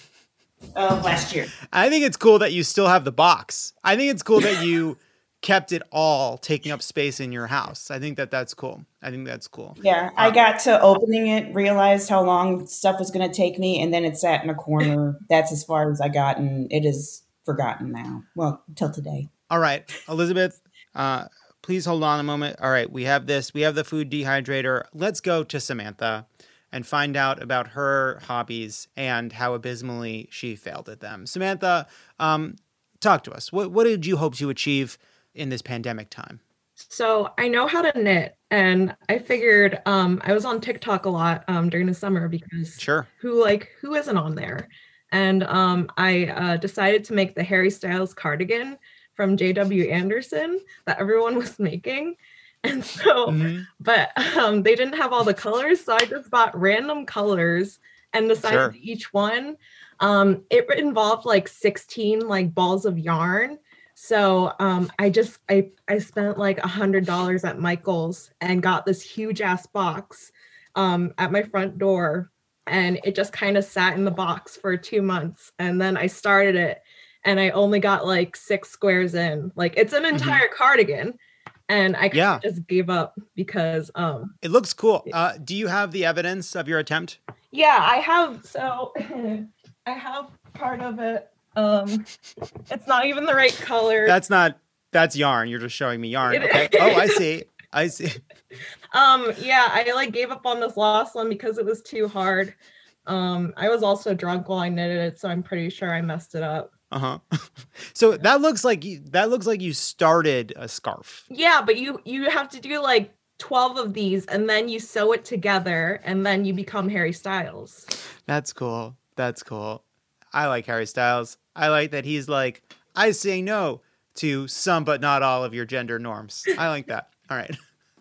of last year. I think it's cool that you still have the box. I think it's cool that you kept it all taking up space in your house. I think that that's cool. I think that's cool. Yeah, I got to opening it, realized how long stuff was going to take me, and then it sat in a corner. That's as far as I got, and it is forgotten now. Well, till today. All right, Elizabeth, uh, please hold on a moment. All right, we have this. We have the food dehydrator. Let's go to Samantha and find out about her hobbies and how abysmally she failed at them. Samantha, um, talk to us. What, what did you hope to achieve in this pandemic time? So I know how to knit, and I figured um, I was on TikTok a lot um, during the summer because sure, who like who isn't on there? And um, I uh, decided to make the Harry Styles cardigan from J W Anderson that everyone was making. And so, mm-hmm. but um, they didn't have all the colors, so I just bought random colors and decided sure. each one. Um, it involved like sixteen like balls of yarn. So um, I just I I spent like a hundred dollars at Michael's and got this huge ass box um, at my front door, and it just kind of sat in the box for two months, and then I started it, and I only got like six squares in. Like it's an entire mm-hmm. cardigan. And I yeah. just gave up because um, it looks cool. Uh, do you have the evidence of your attempt? Yeah, I have. So I have part of it. Um, it's not even the right color. That's not. That's yarn. You're just showing me yarn. Okay. Oh, I see. I see. Um. Yeah, I like gave up on this last one because it was too hard. Um. I was also drunk while I knitted it, so I'm pretty sure I messed it up. Uh-huh. So that looks like you, that looks like you started a scarf. Yeah, but you you have to do like twelve of these and then you sew it together and then you become Harry Styles. That's cool. That's cool. I like Harry Styles. I like that he's like, I say no to some but not all of your gender norms. I like that. All right.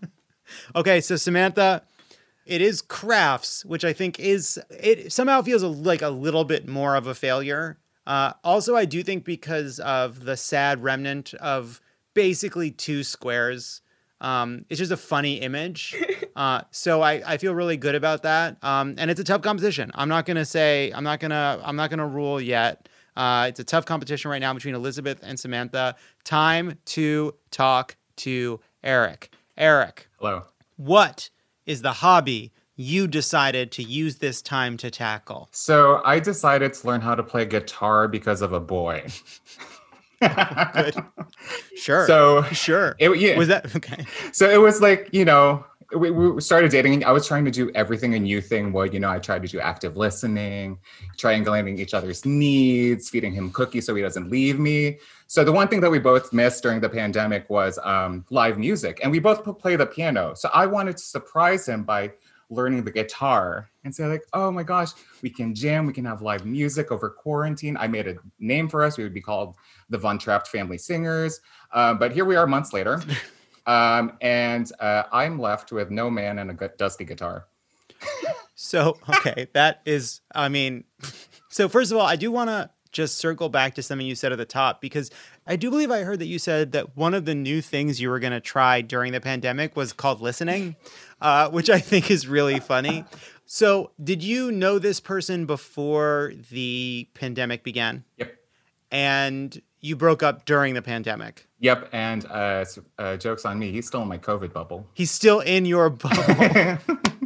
Okay, so Samantha, it is crafts, which I think is, it somehow feels a, like a little bit more of a failure. Uh, also, I do think because of the sad remnant of basically two squares Um, it's just a funny image. Uh, so I, I feel really good about that. Um, and it's a tough competition. I'm not going to say, I'm not going to, I'm not going to rule yet. Uh, it's a tough competition right now between Elizabeth and Samantha. Time to talk to Eric. Eric. Hello. What is the hobby you decided to use this time to tackle? So I decided to learn how to play guitar because of a boy. Good. Sure. So sure. It, yeah. Was that okay? So it was like, you know, we, we started dating. I was trying to do everything a new thing would. You know, I tried to do active listening, triangulating each other's needs, feeding him cookies so he doesn't leave me. So the one thing that we both missed during the pandemic was um, live music. And we both play the piano. So I wanted to surprise him by learning the guitar and say like, oh my gosh, we can jam, we can have live music over quarantine. I made a name for us. We would be called the Von Trapp Family Singers. Uh, but here we are months later. Um, and uh, I'm left with no man and a gu- dusty guitar. So, okay, that is, I mean, so first of all, I do want to just circle back to something you said at the top, because I do believe I heard that you said that one of the new things you were going to try during the pandemic was called listening, uh, which I think is really funny. So did you know this person before the pandemic began? Yep. And you broke up during the pandemic? Yep. And uh, uh, joke's on me. He's still in my COVID bubble. He's still in your bubble.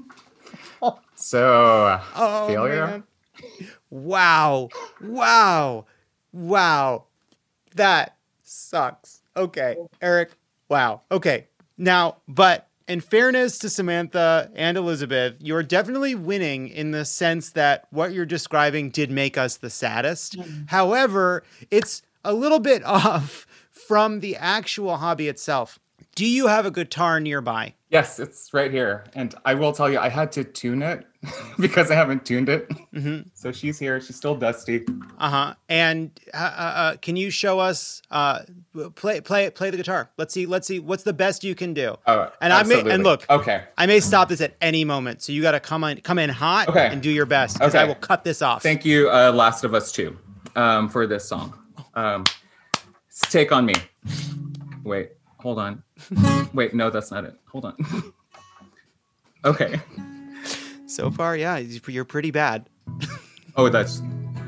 So, oh, failure? Man. Wow. Wow. Wow. That sucks. Okay. Eric. Wow. Okay. Now, but in fairness to Samantha and Elizabeth, you're definitely winning in the sense that what you're describing did make us the saddest. Mm-hmm. However, it's a little bit off from the actual hobby itself. Do you have a guitar nearby? Yes, it's right here. And I will tell you, I had to tune it because I haven't tuned it. Mm-hmm. So she's here. She's still dusty. Uh-huh. And uh, uh, can you show us, uh, play play play the guitar? Let's see. Let's see. What's the best you can do? Oh, and absolutely. I may and look. Okay. I may stop this at any moment. So you got to come in come in hot okay. and do your best, because okay. I will cut this off. Thank you, uh, Last of Us two, um, for this song. Um, Take on Me. Wait. Hold on. Wait, no, that's not it. Hold on. Okay. So far, yeah, you're pretty bad. Oh, that's...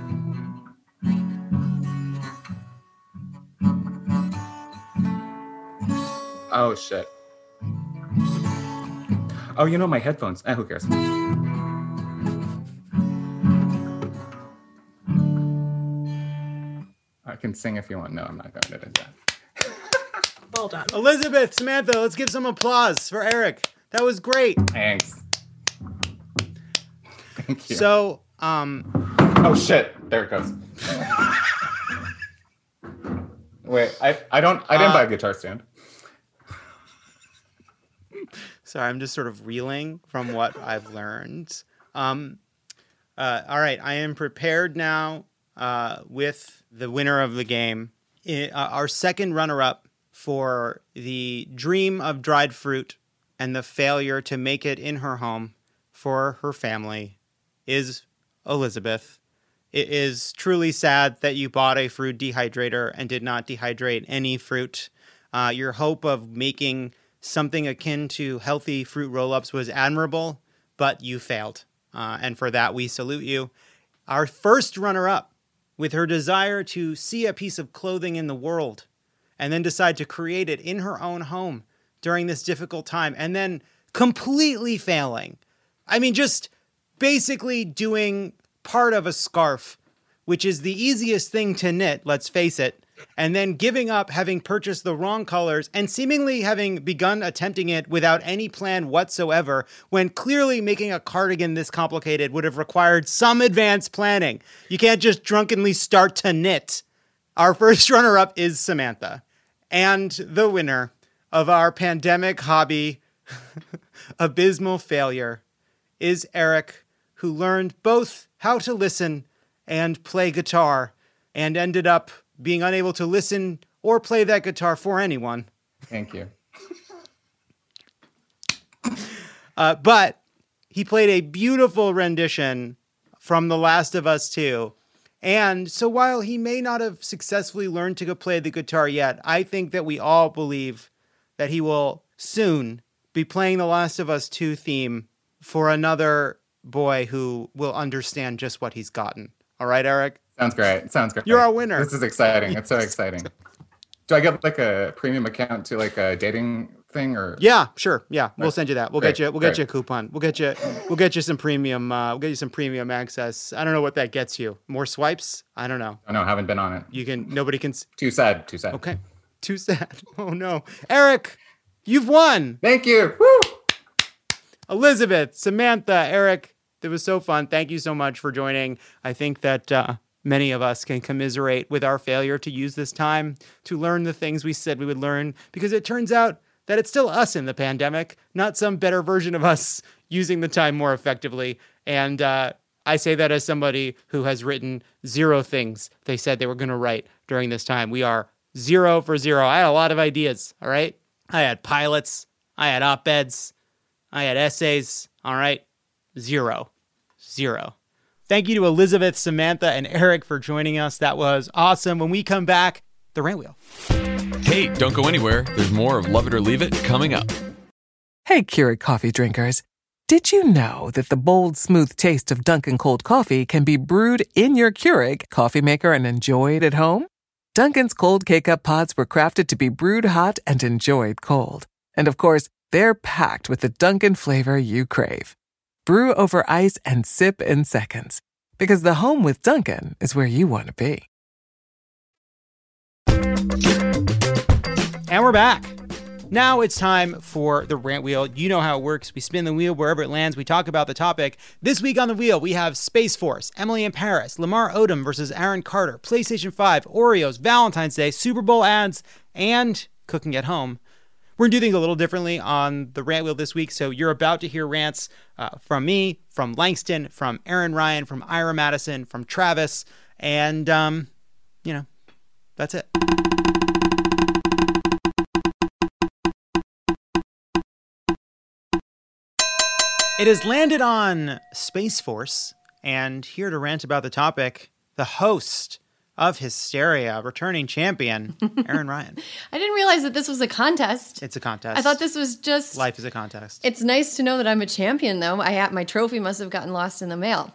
Oh, shit. Oh, you know, my headphones. Eh, who cares? I can sing if you want. No, I'm not going to do that. Well done. Elizabeth, Samantha, let's give some applause for Eric. That was great. Thanks. Thank you. So, um... Oh, shit. There it goes. Wait, I, I don't... I didn't uh, buy a guitar stand. Sorry, I'm just sort of reeling from what I've learned. Um, uh, all right, I am prepared now uh, with the winner of the game. It, uh, our second runner-up for the dream of dried fruit and the failure to make it in her home for her family is Elizabeth. It is truly sad that you bought a fruit dehydrator and did not dehydrate any fruit. Uh, your hope of making something akin to healthy fruit roll-ups was admirable, but you failed. Uh, and for that, we salute you. Our first runner-up, with her desire to see a piece of clothing in the world and then decide to create it in her own home during this difficult time, and then completely failing. I mean, just basically doing part of a scarf, which is the easiest thing to knit, let's face it, and then giving up having purchased the wrong colors and seemingly having begun attempting it without any plan whatsoever, when clearly making a cardigan this complicated would have required some advanced planning. You can't just drunkenly start to knit. Our first runner-up is Samantha. And the winner of our pandemic hobby abysmal failure is Eric, who learned both how to listen and play guitar and ended up being unable to listen or play that guitar for anyone. Thank you. uh, but he played a beautiful rendition from The Last of Us two. And so while he may not have successfully learned to play the guitar yet, I think that we all believe that he will soon be playing the Last of Us two theme for another boy who will understand just what he's gotten. All right, Eric? Sounds great. Sounds great. You're our winner. This is exciting. It's so exciting. Do I get like a premium account to like a dating thing or? Yeah, sure. Yeah, we'll send you that. We'll Great, get you. We'll great. get you a coupon. We'll get you. We'll get you some premium. Uh, we'll get you some premium access. I don't know what that gets you. More swipes? I don't know. Oh, no, haven't been on it. You can. Nobody can. s- Too sad. Too sad. Okay. Too sad. Oh no, Eric, you've won. Thank you. Woo! Elizabeth, Samantha, Eric, it was so fun. Thank you so much for joining. I think that uh, many of us can commiserate with our failure to use this time to learn the things we said we would learn, because it turns out that it's still us in the pandemic, not some better version of us using the time more effectively. And uh, I say that as somebody who has written zero things they said they were going to write during this time. We are zero for zero. I had a lot of ideas, all right? I had pilots. I had op-eds. I had essays. All right. Zero. Zero. Thank you to Elizabeth, Samantha, and Eric for joining us. That was awesome. When we come back, the Rant Wheel. Hey, don't go anywhere. There's more of Love It or Leave It coming up. Hey, Keurig coffee drinkers. Did you know that the bold, smooth taste of Dunkin' Cold Coffee can be brewed in your Keurig coffee maker and enjoyed at home? Dunkin's Cold K-Cup pods were crafted to be brewed hot and enjoyed cold. And of course, they're packed with the Dunkin' flavor you crave. Brew over ice and sip in seconds. Because the home with Dunkin' is where you want to be. And we're back. Now it's time for the Rant Wheel. You know how it works. We spin the wheel wherever it lands. We talk about the topic. This week on the wheel, we have Space Force, Emily in Paris, Lamar Odom versus Aaron Carter, PlayStation five, Oreos, Valentine's Day, Super Bowl ads, and cooking at home. We're going to do things a little differently on the Rant Wheel this week. So you're about to hear rants uh, from me, from Langston, from Aaron Ryan, from Ira Madison, from Travis. And, um, you know, that's it. It has landed on Space Force, and here to rant about the topic, the host of Hysteria, returning champion, Aaron Ryan. I didn't realize that this was a contest. It's a contest. I thought this was just... Life is a contest. It's nice to know that I'm a champion, though. I ha- my trophy must have gotten lost in the mail.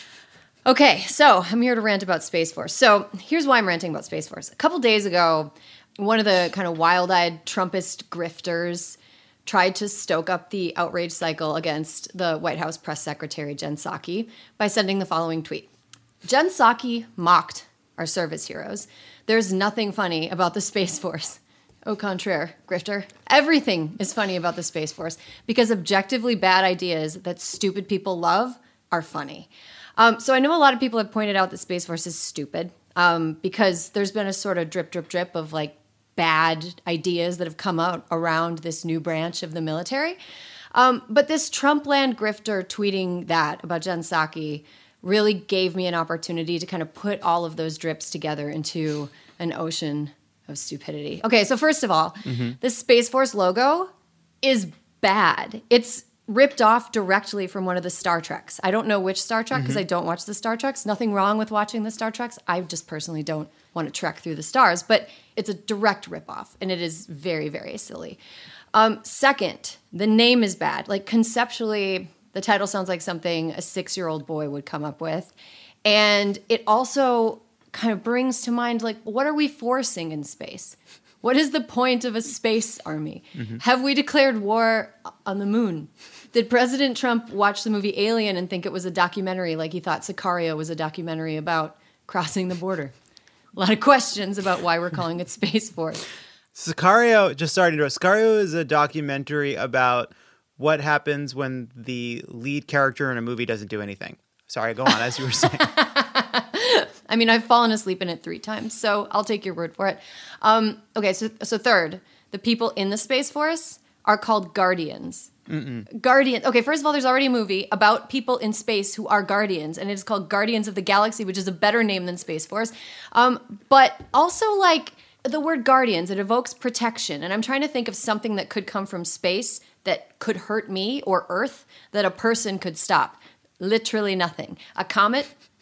Okay, so I'm here to rant about Space Force. So here's why I'm ranting about Space Force. A couple days ago, one of the kind of wild-eyed Trumpist grifters tried to stoke up the outrage cycle against the White House press secretary, Jen Psaki, by sending the following tweet. Jen Psaki mocked our service heroes. There's nothing funny about the Space Force. Au contraire, grifter. Everything is funny about the Space Force because objectively bad ideas that stupid people love are funny. Um, so I know a lot of people have pointed out that Space Force is stupid um, because there's been a sort of drip, drip, drip of like bad ideas that have come out around this new branch of the military. Um, but this Trumpland grifter tweeting that about Jen Psaki really gave me an opportunity to kind of put all of those drips together into an ocean of stupidity. Okay, so first of all, mm-hmm. the Space Force logo is bad. It's ripped off directly from one of the Star Treks. I don't know which Star Trek because mm-hmm. I don't watch the Star Treks. Nothing wrong with watching the Star Treks. I just personally don't want to trek through the stars, but it's a direct ripoff, and it is very, very silly. Um, second, the name is bad. Like conceptually, the title sounds like something a six-year-old boy would come up with, and it also kind of brings to mind, like, what are we forcing in space? What is the point of a space army? Mm-hmm. Have we declared war on the moon? Did President Trump watch the movie Alien and think it was a documentary like he thought Sicario was a documentary about crossing the border? A lot of questions about why we're calling it Space Force. Sicario, just starting to Sicario is a documentary about what happens when the lead character in a movie doesn't do anything. Sorry, go on, as you were saying. I mean, I've fallen asleep in it three times, so I'll take your word for it. Um, okay, so so third, the people in the Space Force are called Guardians. Mm-mm. Guardian. Okay, first of all, there's already a movie about people in space who are Guardians, and it is called Guardians of the Galaxy, which is a better name than Space Force. Um, but also, like, the word Guardians, it evokes protection, and I'm trying to think of something that could come from space that could hurt me or Earth that a person could stop. Literally nothing. A comet?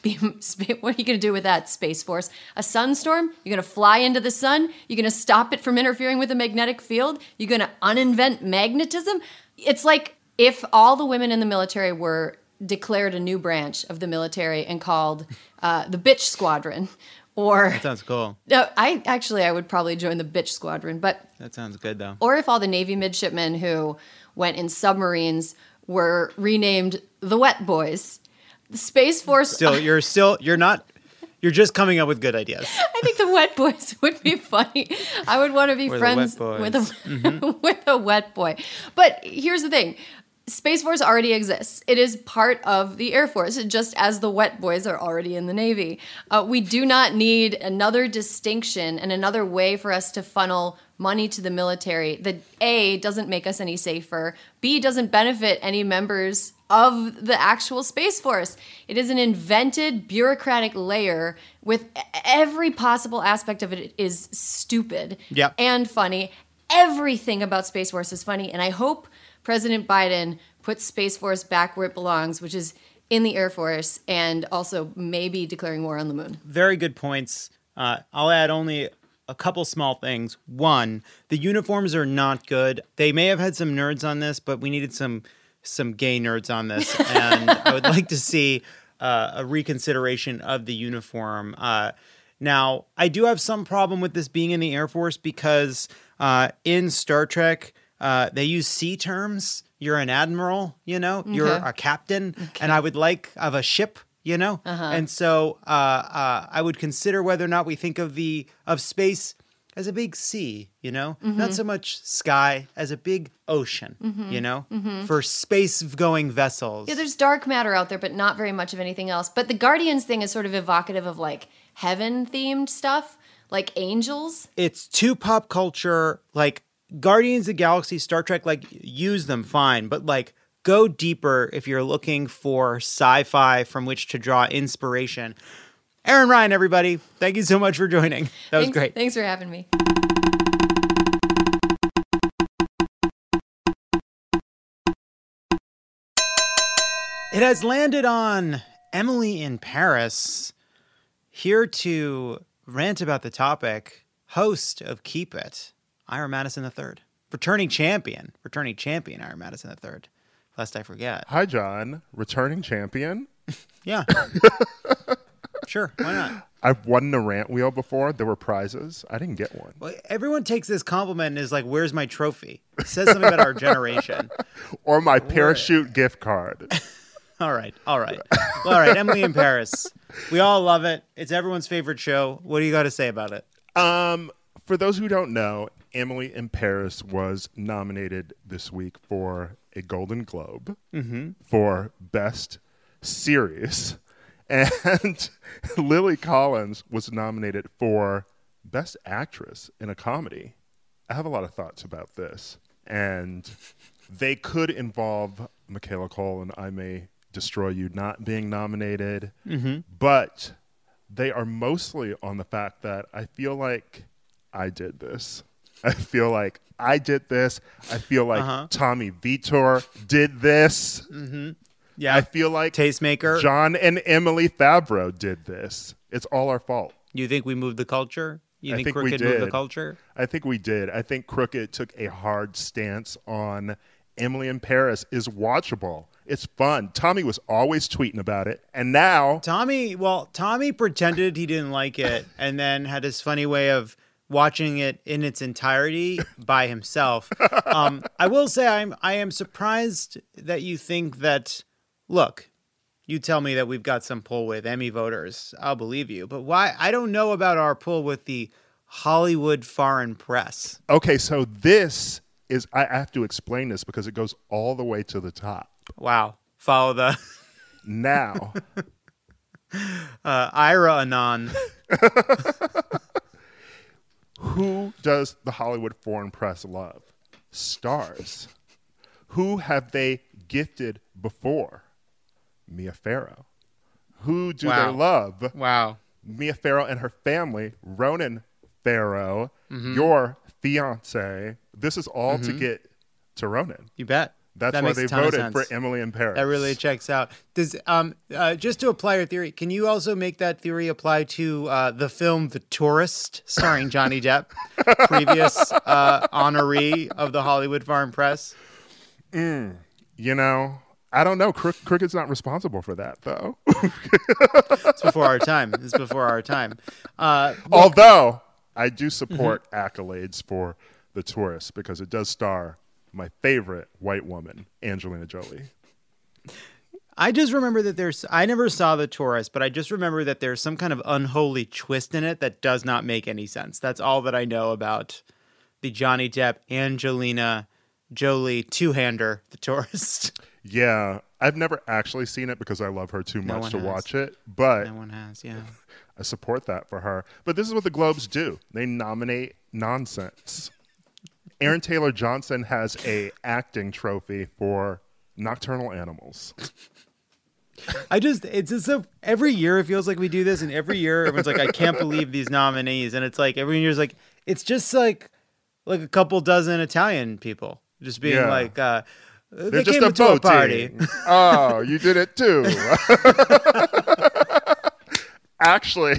be, what are you going to do with that, Space Force? A sunstorm? You're going to fly into the sun? You're going to stop it from interfering with the magnetic field? You're going to uninvent magnetism? It's like if all the women in the military were declared a new branch of the military and called uh, the Bitch Squadron. Or that sounds cool. No, I actually I would probably join the Bitch Squadron, but that sounds good though. Or if all the Navy midshipmen who went in submarines were renamed the Wet Boys. The Space Force. Still, you're still, you're not, you're just coming up with good ideas. I think the Wet Boys would be funny. I would want to be We're friends with a, mm-hmm. with a wet boy. But here's the thing. Space Force already exists. It is part of the Air Force, just as the Wet Boys are already in the Navy. Uh, we do not need another distinction and another way for us to funnel money to the military that A, doesn't make us any safer, B, doesn't benefit any members of the actual Space Force. It is an invented bureaucratic layer with every possible aspect of it is stupid yep. and funny. Everything about Space Force is funny, and I hope President Biden puts Space Force back where it belongs, which is in the Air Force, and also maybe declaring war on the moon. Very good points. Uh, I'll add only a couple small things. One, the uniforms are not good. They may have had some nerds on this, but we needed some some gay nerds on this. And I would like to see uh, a reconsideration of the uniform. Uh, now, I do have some problem with this being in the Air Force because uh, in Star Trek, uh, they use sea terms. You're an admiral, you know, okay. You're a captain. Okay. And I would like of a ship, you know, uh-huh. And so uh, uh, I would consider whether or not we think of the of space as a big sea, you know, mm-hmm. Not so much sky as a big ocean, mm-hmm. you know, mm-hmm. for space-going vessels. Yeah, there's dark matter out there, but not very much of anything else. But the Guardians thing is sort of evocative of like heaven-themed stuff, like angels. It's too pop culture, like Guardians of the Galaxy, Star Trek, like use them fine, but like go deeper if you're looking for sci-fi from which to draw inspiration. Aaron Ryan, everybody, thank you so much for joining. That was thanks, great. Thanks for having me. It has landed on Emily in Paris, here to rant about the topic, host of Keep It, Ira Madison the third. Returning champion. Returning champion, Ira Madison the third. Lest I forget. Hi, John. Returning champion? Yeah. Sure, why not? I've won the rant wheel before. There were prizes. I didn't get one. Well, everyone takes this compliment and is like, where's my trophy? It says something about our generation. Or my parachute Where? gift card. All right, all right. All right, Emily in Paris. We all love it. It's everyone's favorite show. What do you got to say about it? Um, for those who don't know, Emily in Paris was nominated this week for a Golden Globe mm-hmm. for Best Series. And Lily Collins was nominated for Best Actress in a Comedy. I have a lot of thoughts about this. And they could involve Michaela Cole and I May Destroy You not being nominated. Mm-hmm. But they are mostly on the fact that I feel like I did this. I feel like I did this. I feel like uh-huh. Tommy Vitor did this. Mm-hmm. Yeah, I feel like Tastemaker. John and Emily Favreau did this. It's all our fault. You think we moved the culture? You I think, think Crooked we did. moved the culture? I think we did. I think Crooked took a hard stance on Emily in Paris is watchable. It's fun. Tommy was always tweeting about it. And now... Tommy, well, Tommy pretended he didn't like it and then had this funny way of watching it in its entirety by himself. Um, I will say I'm I am surprised that you think that... Look, you tell me that we've got some pull with Emmy voters. I'll believe you. But why? I don't know about our pull with the Hollywood foreign press. Okay, so this is, I have to explain this because it goes all the way to the top. Wow. Follow the... Now. uh, Ira Anon. Who does the Hollywood foreign press love? Stars. Who have they gifted before? Mia Farrow. Who do wow. they love? Wow. Mia Farrow and her family, Ronan Farrow, mm-hmm. your fiance. This is all mm-hmm. to get to Ronan. You bet. That's That why makes a they ton of voted sense. for Emily in Paris. That really checks out. Does um uh, just to apply your theory, can you also make that theory apply to uh, the film The Tourist, starring Johnny Depp, previous uh, honoree of the Hollywood Foreign Press? Mm, you know, I don't know. Crook- Crooked's not responsible for that, though. It's before our time. It's before our time. Uh, look- Although I do support accolades for The Tourist because it does star my favorite white woman, Angelina Jolie. I just remember that there's, I never saw The Tourist, but I just remember that there's some kind of unholy twist in it that does not make any sense. That's all that I know about the Johnny Depp, Angelina Jolie two-hander, The Tourist. Yeah, I've never actually seen it because I love her too No much one to has. watch it, but No one has, yeah. I support that for her. But this is what the Globes do. They nominate nonsense. Aaron Taylor Johnson has a acting trophy for Nocturnal Animals. I just, it's just so, every year it feels like we do this, and every year everyone's like, I can't believe these nominees. And it's like, every year's like, it's just like, like a couple dozen Italian people just being Yeah. like, uh, They're they just came a to a voting. party. Oh, you did it too. Actually,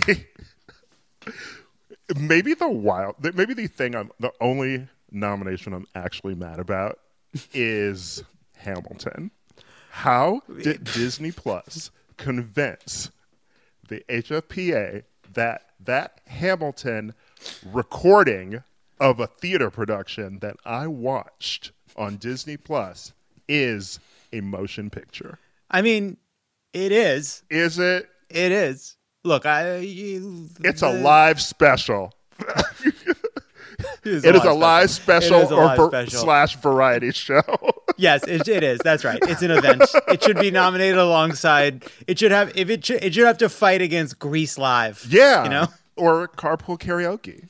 maybe the wild, maybe the thing I'm, the only nomination I'm actually mad about is Hamilton. How did Disney Plus convince the H F P A that that Hamilton recording of a theater production that I watched on Disney Plus is a motion picture? I mean, it is. Is it? It is. Look, I. You, It's a live special. It is It a is a live live special. special It is a or live ver- special. slash variety show. Yes, it, it is. That's right. It's an event. It should be nominated alongside. It should have. If it should, it should have to fight against Grease Live. Yeah. You know. Or carpool karaoke.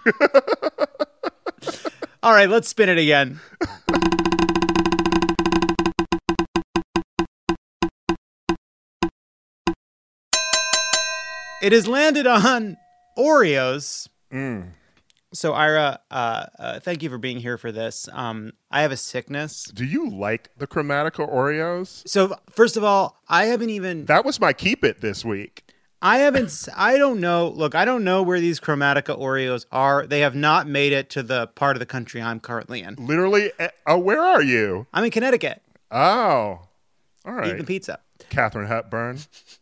All right, let's spin it again. It has landed on Oreos. Mm. So, Ira, uh, uh, thank you for being here for this. Um, I have a sickness. Do you like the Chromatica Oreos? So, first of all, I haven't even. That was my keep it this week. I haven't. s- I don't know. Look, I don't know where these Chromatica Oreos are. They have not made it to the part of the country I'm currently in. Literally, eh, oh, where are you? I'm in Connecticut. Oh, all right. Eating pizza. Katharine Hepburn.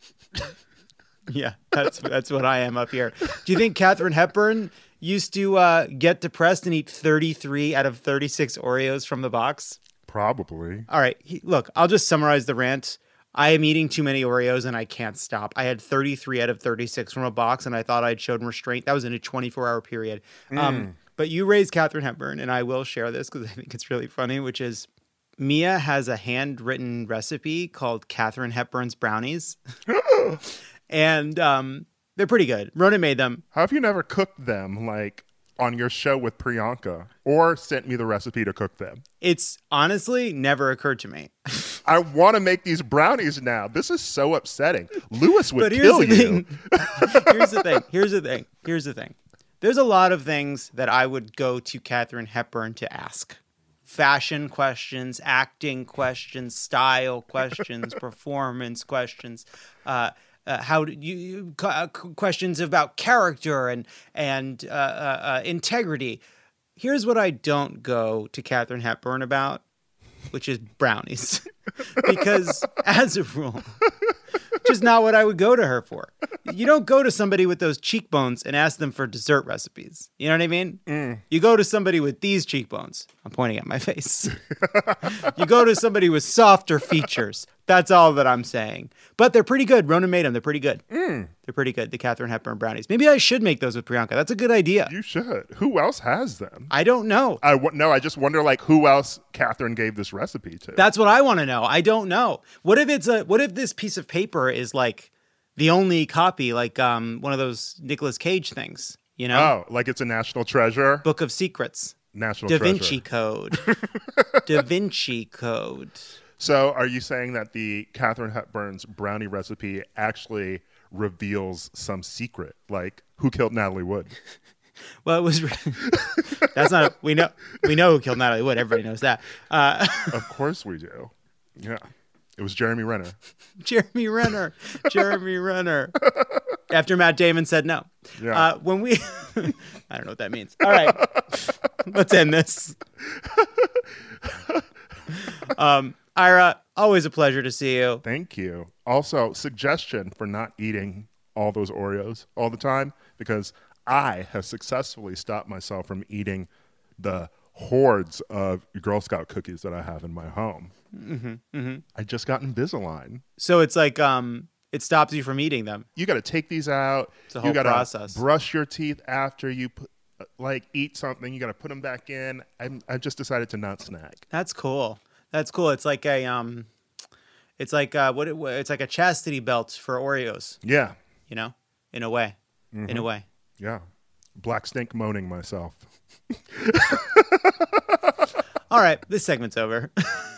Yeah, that's that's what I am up here. Do you think Katharine Hepburn used to uh, get depressed and eat thirty-three out of thirty-six Oreos from the box? Probably. All right, he, look, I'll just summarize the rant. I am eating too many Oreos and I can't stop. I had thirty-three out of thirty-six from a box and I thought I'd shown restraint. That was in a twenty-four hour period. Mm. Um, but you raised Katharine Hepburn, and I will share this because I think it's really funny, which is Mia has a handwritten recipe called Katharine Hepburn's Brownies. And um, they're pretty good. Ronan made them. How have you never cooked them, like, on your show with Priyanka? Or sent me the recipe to cook them? It's honestly never occurred to me. I want to make these brownies now. This is so upsetting. Lewis would But here's kill the you. thing. Here's the thing. Here's the thing. Here's the thing. There's a lot of things that I would go to Katharine Hepburn to ask. Fashion questions, acting questions, style questions, performance questions, uh, uh, how do you, you uh, questions about character and and uh, uh, uh, integrity. Here's what I don't go to Katharine Hepburn about, which is brownies, because as a rule, just not what I would go to her for. You don't go to somebody with those cheekbones and ask them for dessert recipes. You know what I mean? Mm. You go to somebody with these cheekbones. I'm pointing at my face. You go to somebody with softer features. That's all that I'm saying. But they're pretty good. Ronan made them. They're pretty good. Mm. They're pretty good. The Katharine Hepburn brownies. Maybe I should make those with Priyanka. That's a good idea. You should. Who else has them? I don't know. I w- no, I just wonder, like, who else Katharine gave this recipe to. That's what I want to know. I don't know. What if it's a? What if this piece of paper is like the only copy, like um one of those Nicolas Cage things? You know? Oh, like it's a national treasure? Book of Secrets. National Da treasure. Vinci Code. Da Vinci Code. So are you saying that the Katharine Hepburn's brownie recipe actually reveals some secret, like who killed Natalie Wood? Well, it was. That's not. A, we know. We know who killed Natalie Wood. Everybody knows that. Uh, of course we do. Yeah, it was Jeremy Renner. Jeremy Renner. Jeremy Renner. After Matt Damon said no. Yeah. Uh, when we, I don't know what that means. All right, let's end this. um, Ira, always a pleasure to see you. Thank you. Also, suggestion for not eating all those Oreos all the time, because I have successfully stopped myself from eating the hordes of Girl Scout cookies that I have in my home. Mm-hmm, mm-hmm. I just got Invisalign. So it's like um, it stops you from eating them. You got to take these out. It's a whole you gotta process. Brush your teeth after you put, like eat something. You got to put them back in. I'm, I've just decided to not snack. That's cool. That's cool. It's like a um, it's like uh, what? It, it's like a chastity belt for Oreos. Yeah. You know, in a way, Mm-hmm. in a way. Yeah. Black stink moaning myself. All right, this segment's over.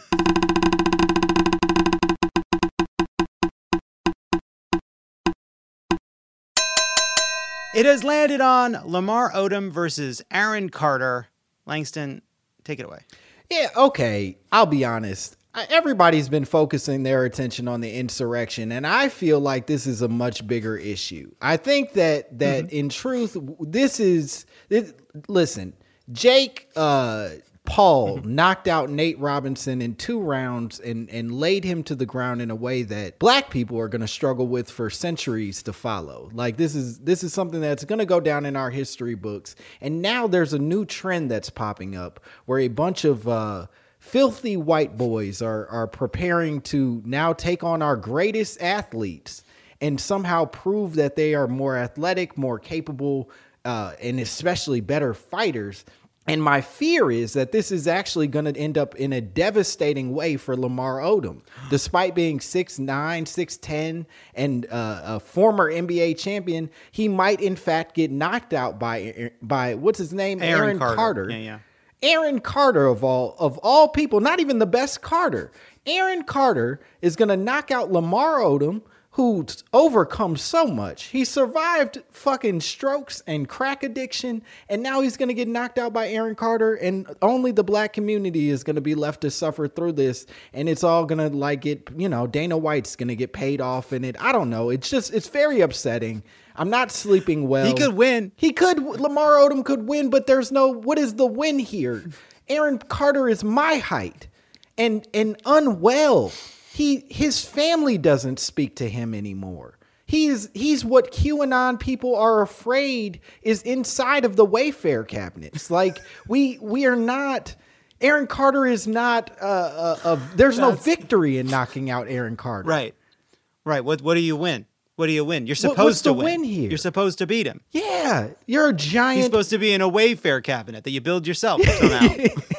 It has landed on Lamar Odom versus Aaron Carter. Langston, take it away. Yeah, okay. I'll be honest. I- Everybody's been focusing their attention on the insurrection, and I feel like this is a much bigger issue. I think that that Mm-hmm. in truth, this is this, listen. Jake uh, Paul Mm-hmm. knocked out Nate Robinson in two rounds and and laid him to the ground in a way that black people are going to struggle with for centuries to follow. Like this is this is something that's going to go down in our history books. And now there's a new trend that's popping up where a bunch of uh, filthy white boys are are preparing to now take on our greatest athletes and somehow prove that they are more athletic, more capable, uh, and especially better fighters. And my fear is that this is actually going to end up in a devastating way for Lamar Odom. Despite being six nine, six ten, and uh, a former N B A champion, he might in fact get knocked out by, by what's his name? Aaron Aaron Carter. Carter. Yeah, yeah. Aaron Carter of all of all people, not even the best Carter. Aaron Carter is going to knock out Lamar Odom, who's overcome so much. He survived fucking strokes and crack addiction, and now he's going to get knocked out by Aaron Carter, and only the black community is going to be left to suffer through this, and it's all going to like get, you know, Dana White's going to get paid off in it. I don't know. It's just, it's very upsetting. I'm not sleeping well. He could win. He could. Lamar Odom could win, but there's no, what is the win here? Aaron Carter is my height and, and unwell. He, his family doesn't speak to him anymore. He's, he's what QAnon people are afraid is inside of the Wayfair cabinets. Like we, we are not, Aaron Carter is not, uh, uh, of, there's no victory in knocking out Aaron Carter. Right. Right. What, what do you win? What do you win? You're What- supposed what's to the win. win here? You're supposed to beat him. Yeah. You're a giant. He's supposed to be in a Wayfair cabinet that you build yourself somehow.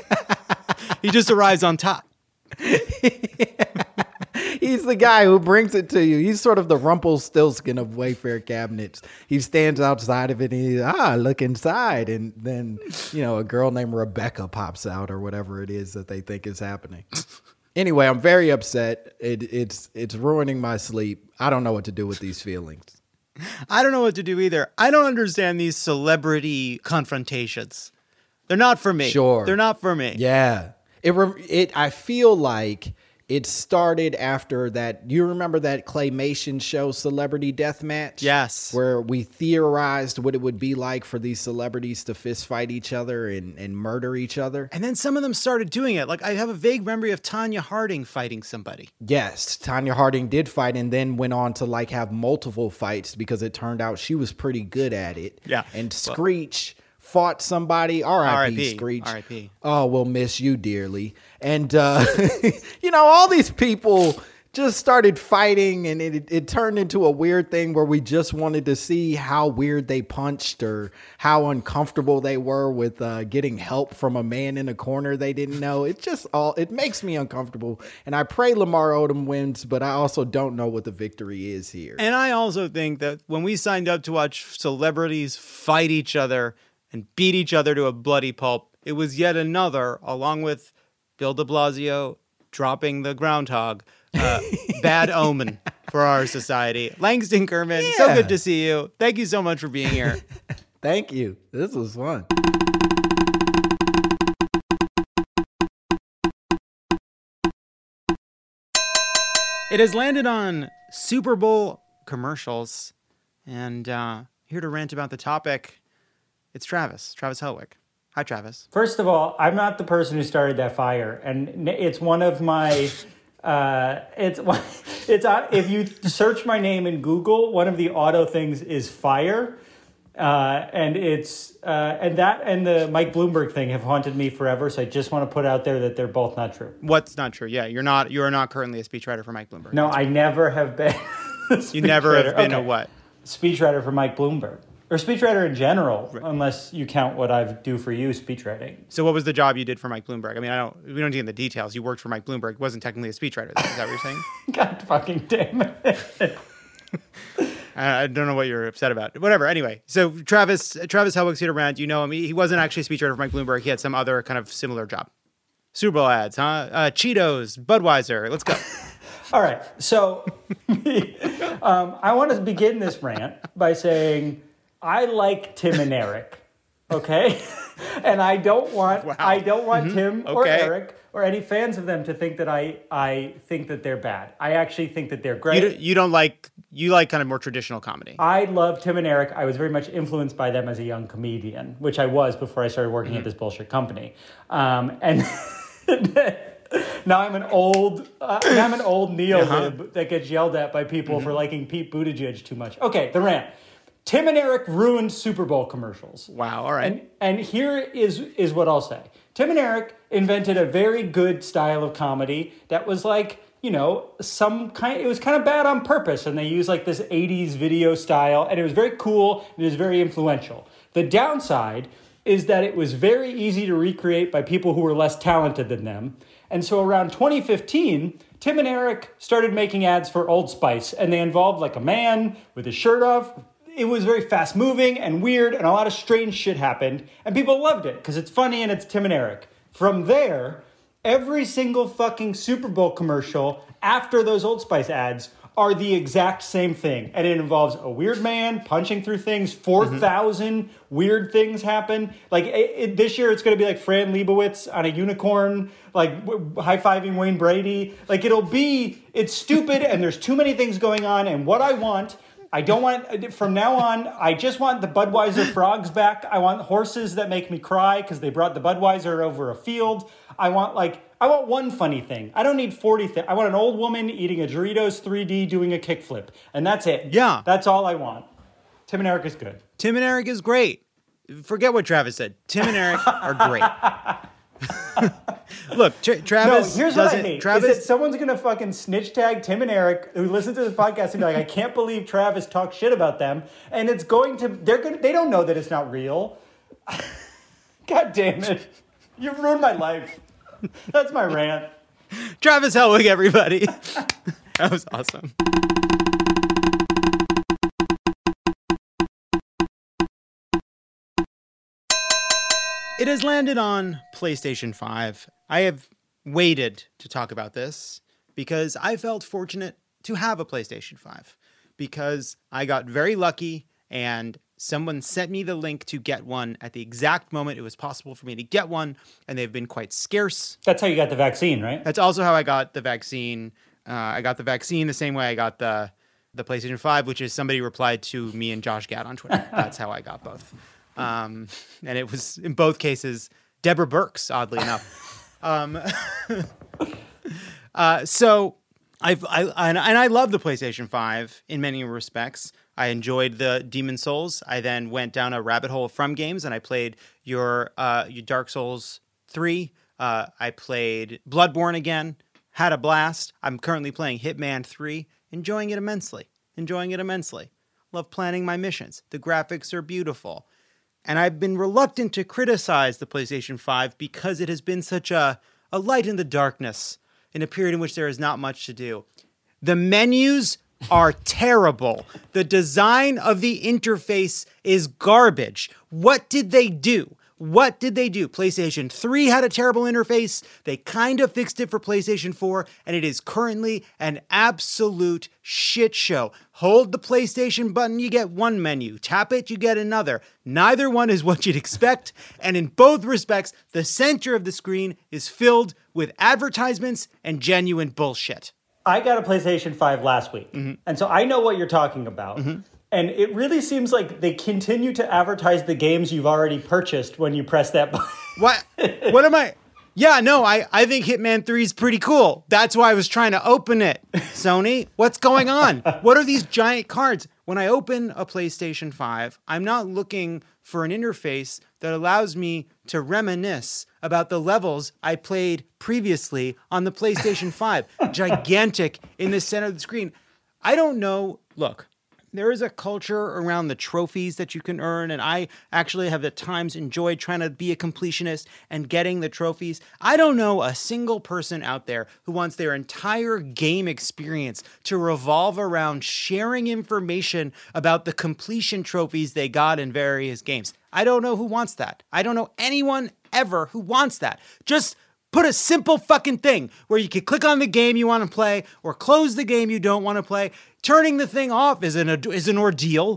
He just arrives on top. He's the guy who brings it to you. He's sort of the Rumpelstiltskin of Wayfair cabinets. He stands outside of it and he's, ah, look inside. And then, you know, a girl named Rebecca pops out or whatever it is that they think is happening. Anyway, I'm very upset. It, it's it's ruining my sleep. I don't know what to do with these feelings. I don't know what to do either. I don't understand these celebrity confrontations. They're not for me. Sure. They're not for me. Yeah. It rem- it I feel like it started after that. You remember that claymation show, Celebrity Deathmatch? Yes. Where we theorized what it would be like for these celebrities to fist fight each other and, and murder each other. And then some of them started doing it. Like I have a vague memory of Tanya Harding fighting somebody. Yes, Tanya Harding did fight and then went on to like have multiple fights because it turned out she was pretty good at it. Yeah. And Screech fought somebody. R I P R I P Screech. R I P Oh, we'll miss you dearly. And, uh, you know, all these people just started fighting and it, it turned into a weird thing where we just wanted to see how weird they punched or how uncomfortable they were with uh, getting help from a man in a corner they didn't know. It just all, it makes me uncomfortable. And I pray Lamar Odom wins, but I also don't know what the victory is here. And I also think that when we signed up to watch celebrities fight each other and beat each other to a bloody pulp, it was yet another, along with Bill de Blasio dropping the groundhog, uh, bad omen for our society. Langston Kerman, so Yeah. good to see you. Thank you so much for being here. Thank you. This was fun. It has landed on Super Bowl commercials, and uh, here to rant about the topic, it's Travis, Travis Helwig. Hi, Travis. First of all, I'm not the person who started that fire, and it's one of my. Uh, it's it's uh, if you search my name in Google, one of the auto things is fire, uh, and it's uh, and that and the Mike Bloomberg thing have haunted me forever. So I just want to put out there that they're both not true. What's not true? Yeah, you're not. You are not currently a speechwriter for Mike Bloomberg. No, I never have been. You never have been okay. a what? Speechwriter for Mike Bloomberg. Or speechwriter in general, right. Unless you count what I do for you, speechwriting. So what was the job you did for Mike Bloomberg? I mean, I don't. We don't get into the details. You worked for Mike Bloomberg. It wasn't technically a speechwriter. Is that what you're saying? God fucking damn it. I don't know what you're upset about. Whatever. Anyway, so Travis Travis Helwig's here to rant. You know him. He, he wasn't actually a speechwriter for Mike Bloomberg. He had some other kind of similar job. Super Bowl ads, huh? Uh, Cheetos, Budweiser. Let's go. All right. So um, I want to begin this rant by saying I like Tim and Eric, okay? And I don't want wow. I don't want mm-hmm. Tim or okay. Eric or any fans of them to think that I I think that they're bad. I actually think that they're great. You don't, you don't like you like kind of more traditional comedy. I love Tim and Eric. I was very much influenced by them as a young comedian, which I was before I started working mm-hmm. at this bullshit company. Um, and now I'm an old uh, now I'm an old neolib uh-huh. that gets yelled at by people mm-hmm. for liking Pete Buttigieg too much. Okay, the rant. Tim and Eric ruined Super Bowl commercials. Wow, all right. And, and here is, is what I'll say. Tim and Eric invented a very good style of comedy that was like, you know, some kind, it was kind of bad on purpose. And they used like this eighties video style, and it was very cool, and it was very influential. The downside is that it was very easy to recreate by people who were less talented than them. And so around twenty fifteen, Tim and Eric started making ads for Old Spice, and they involved like a man with his shirt off. It was very fast moving and weird, and a lot of strange shit happened, and people loved it because it's funny and it's Tim and Eric. From there, every single fucking Super Bowl commercial after those Old Spice ads are the exact same thing. And it involves a weird man punching through things. four thousand mm-hmm. weird things happen. Like it, it, this year, it's going to be like Fran Lebowitz on a unicorn, like w- high-fiving Wayne Brady. Like it'll be, it's stupid and there's too many things going on. And what I want, I don't want, from now on, I just want the Budweiser frogs back. I want horses that make me cry because they brought the Budweiser over a field. I want like, I want one funny thing. I don't need forty things. I want an old woman eating a Doritos three D doing a kickflip. And that's it. Yeah. That's all I want. Tim and Eric is good. Tim and Eric is great. Forget what Travis said. Tim and Eric are great. Look, Tra- Travis. No, here's what I hate. Travis, is that someone's gonna fucking snitch tag Tim and Eric who listen to this podcast and be like, I can't believe Travis talks shit about them. And it's going to. They're gonna. They don't know that it's not real. God damn it! You've ruined my life. That's my rant. Travis Helwig, everybody. That was awesome. It has landed on PlayStation five. I have waited to talk about this because I felt fortunate to have a PlayStation five because I got very lucky and someone sent me the link to get one at the exact moment it was possible for me to get one, and they've been quite scarce. That's how you got the vaccine, right? That's also how I got the vaccine. Uh, I got the vaccine the same way I got the the PlayStation five, which is somebody replied to me and Josh Gad on Twitter. That's how I got both. Um, and it was, in both cases, Deborah Burks, oddly enough. Um, uh, so I've, I, and I love the PlayStation five in many respects. I enjoyed the Demon's Souls. I then went down a rabbit hole from games, and I played your, uh, your Dark Souls three. Uh, I played Bloodborne again, had a blast. I'm currently playing Hitman three, enjoying it immensely, enjoying it immensely. Love planning my missions. The graphics are beautiful. And I've been reluctant to criticize the PlayStation five because it has been such a, a light in the darkness in a period in which there is not much to do. The menus are terrible. The design of the interface is garbage. What did they do? What did they do? PlayStation three had a terrible interface. They kind of fixed it for PlayStation four, and it is currently an absolute shit show. Hold the PlayStation button, you get one menu. Tap it, you get another. Neither one is what you'd expect, and in both respects, the center of the screen is filled with advertisements and genuine bullshit. I got a PlayStation five last week, mm-hmm. and so I know what you're talking about. Mm-hmm. And it really seems like they continue to advertise the games you've already purchased when you press that button. What? What am I? Yeah, no, I, I think Hitman three is pretty cool. That's why I was trying to open it. Sony, what's going on? What are these giant cards? When I open a PlayStation five, I'm not looking for an interface that allows me to reminisce about the levels I played previously on the PlayStation five. Gigantic in the center of the screen. I don't know. Look. There is a culture around the trophies that you can earn, and I actually have at times enjoyed trying to be a completionist and getting the trophies. I don't know a single person out there who wants their entire game experience to revolve around sharing information about the completion trophies they got in various games. I don't know who wants that. I don't know anyone ever who wants that. Just put a simple fucking thing where you can click on the game you want to play or close the game you don't want to play. Turning the thing off is an is an ordeal.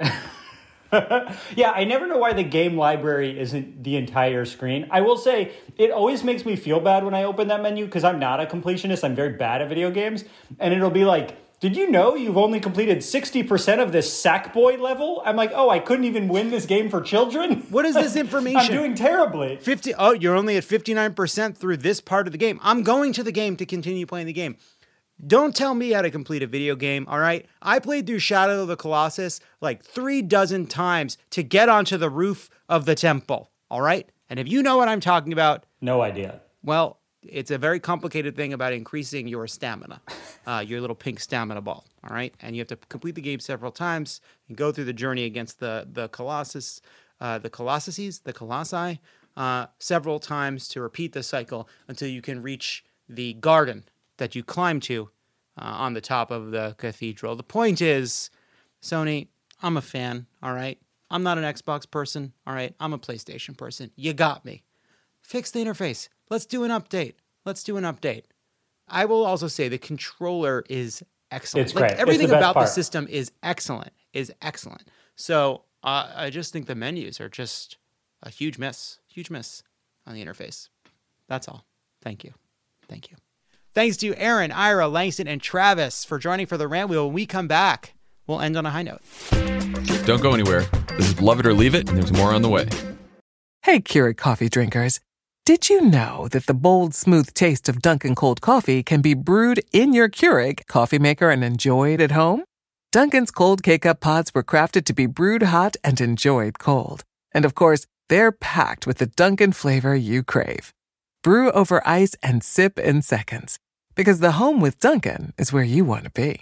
Yeah, I never know why the game library isn't the entire screen. I will say, it always makes me feel bad when I open that menu because I'm not a completionist. I'm very bad at video games. And it'll be like, did you know you've only completed sixty percent of this Sackboy level? I'm like, oh, I couldn't even win this game for children? What is this information? I'm doing terribly. fifty Oh, you're only at fifty-nine percent through this part of the game. I'm going to the game to continue playing the game. Don't tell me how to complete a video game, all right? I played through Shadow of the Colossus like three dozen times to get onto the roof of the temple, all right? And if you know what I'm talking about... No idea. Well, it's a very complicated thing about increasing your stamina, uh, your little pink stamina ball, all right? And you have to complete the game several times and go through the journey against the, the Colossus, uh, the Colossuses, the Colossi, uh, several times to repeat the cycle until you can reach the garden that you climb to uh, on the top of the cathedral. The point is, Sony, I'm a fan, all right? I'm not an Xbox person, all right? I'm a PlayStation person. You got me. Fix the interface. Let's do an update. Let's do an update. I will also say the controller is excellent. It's like, great. Everything it's the about part. the system is excellent, is excellent. So uh, I just think the menus are just a huge miss, huge miss on the interface. That's all. Thank you. Thank you. Thanks to Aaron, Ira, Langston, and Travis for joining for the Rant Wheel. When we come back, we'll end on a high note. Don't go anywhere. This is Love It or Leave It, and there's more on the way. Hey, Keurig coffee drinkers. Did you know that the bold, smooth taste of Dunkin' Cold Coffee can be brewed in your Keurig coffee maker and enjoyed at home? Dunkin's Cold K-Cup pods were crafted to be brewed hot and enjoyed cold. And of course, they're packed with the Dunkin' flavor you crave. Brew over ice and sip in seconds. Because the home with Dunkin' is where you want to be.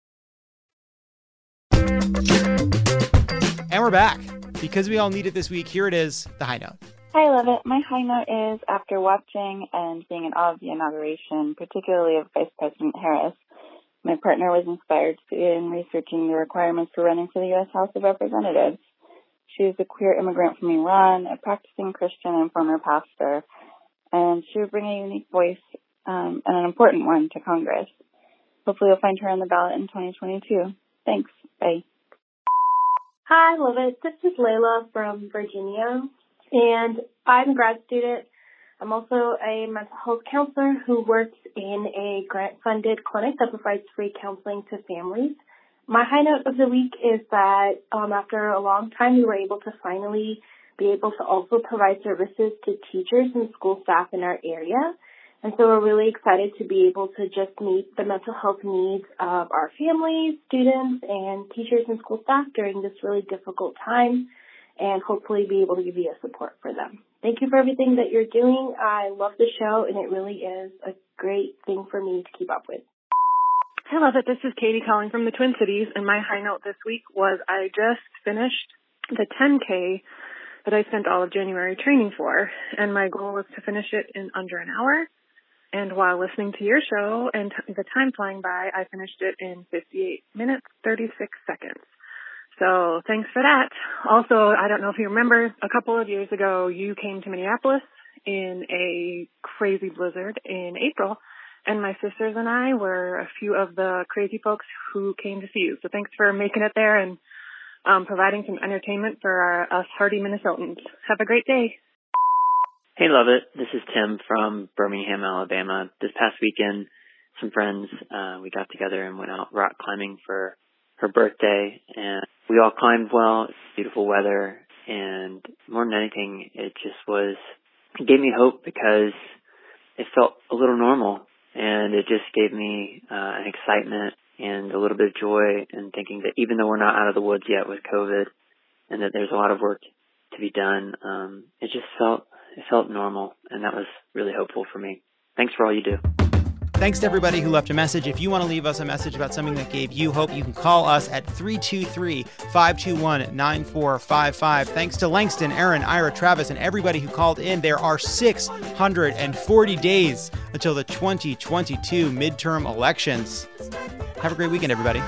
And we're back. Because we all need it this week, here it is, the high note. Hi, I love it. My high note is after watching and being in awe of the inauguration, particularly of Vice President Harris, my partner was inspired to begin researching the requirements for running for the U S House of Representatives. She is a queer immigrant from Iran, a practicing Christian and former pastor, and she would bring a unique voice um, and an important one to Congress. Hopefully you'll find her on the ballot in twenty twenty-two. Thanks. Bye. Hi, love it. This is Layla from Virginia, and I'm a grad student. I'm also a mental health counselor who works in a grant-funded clinic that provides free counseling to families. My high note of the week is that um, after a long time, we were able to finally be able to also provide services to teachers and school staff in our area. And so we're really excited to be able to just meet the mental health needs of our families, students, and teachers and school staff during this really difficult time, and hopefully be able to give you a support for them. Thank you for everything that you're doing. I love the show, and it really is a great thing for me to keep up with. I love it. This is Katie calling from the Twin Cities, and my high note this week was I just finished the ten K that I spent all of January training for, and my goal was to finish it in under an hour. And while listening to your show and t- the time flying by, I finished it in fifty-eight minutes, thirty-six seconds. So thanks for that. Also, I don't know if you remember, a couple of years ago, you came to Minneapolis in a crazy blizzard in April, and my sisters and I were a few of the crazy folks who came to see you. So thanks for making it there and um, providing some entertainment for our, us hardy Minnesotans. Have a great day. Hey, love it. This is Tim from Birmingham, Alabama. This past weekend, some friends, uh, we got together and went out rock climbing for her birthday, and we all climbed well. It's beautiful weather, and more than anything, it just was, it gave me hope because it felt a little normal, and it just gave me uh, an excitement and a little bit of joy in thinking that even though we're not out of the woods yet with COVID and that there's a lot of work to be done, um, it just felt, it felt normal, and that was really hopeful for me. Thanks for all you do. Thanks to everybody who left a message. If you want to leave us a message about something that gave you hope, you can call us at three two three, five two one, nine four five five. Thanks to Langston, Aaron, Ira, Travis, and everybody who called in. There are six hundred forty days until the twenty twenty-two midterm elections. Have a great weekend, everybody.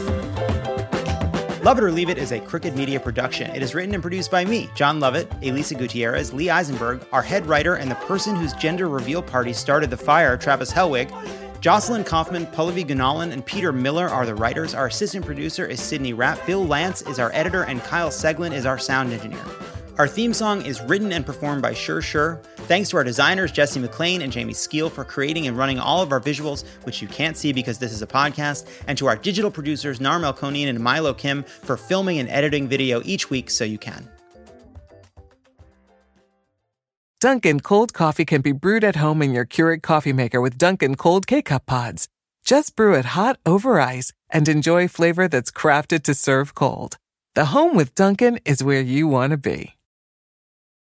Love It or Leave It is a Crooked Media production. It is written and produced by me, John Lovett, Elisa Gutierrez, Lee Eisenberg, our head writer, and the person whose gender reveal party started the fire, Travis Helwig. Jocelyn Kaufman, Pallavi Gunalan, and Peter Miller are the writers. Our assistant producer is Sydney Rapp. Bill Lance is our editor, and Kyle Seglin is our sound engineer. Our theme song is written and performed by Sure Sure. Thanks to our designers, Jesse McLean and Jamie Skeel, for creating and running all of our visuals, which you can't see because this is a podcast, and to our digital producers, Nar Melkonian and Milo Kim, for filming and editing video each week so you can. Dunkin' cold coffee can be brewed at home in your Keurig coffee maker with Dunkin' cold K-Cup pods. Just brew it hot over ice and enjoy flavor that's crafted to serve cold. The home with Dunkin' is where you want to be.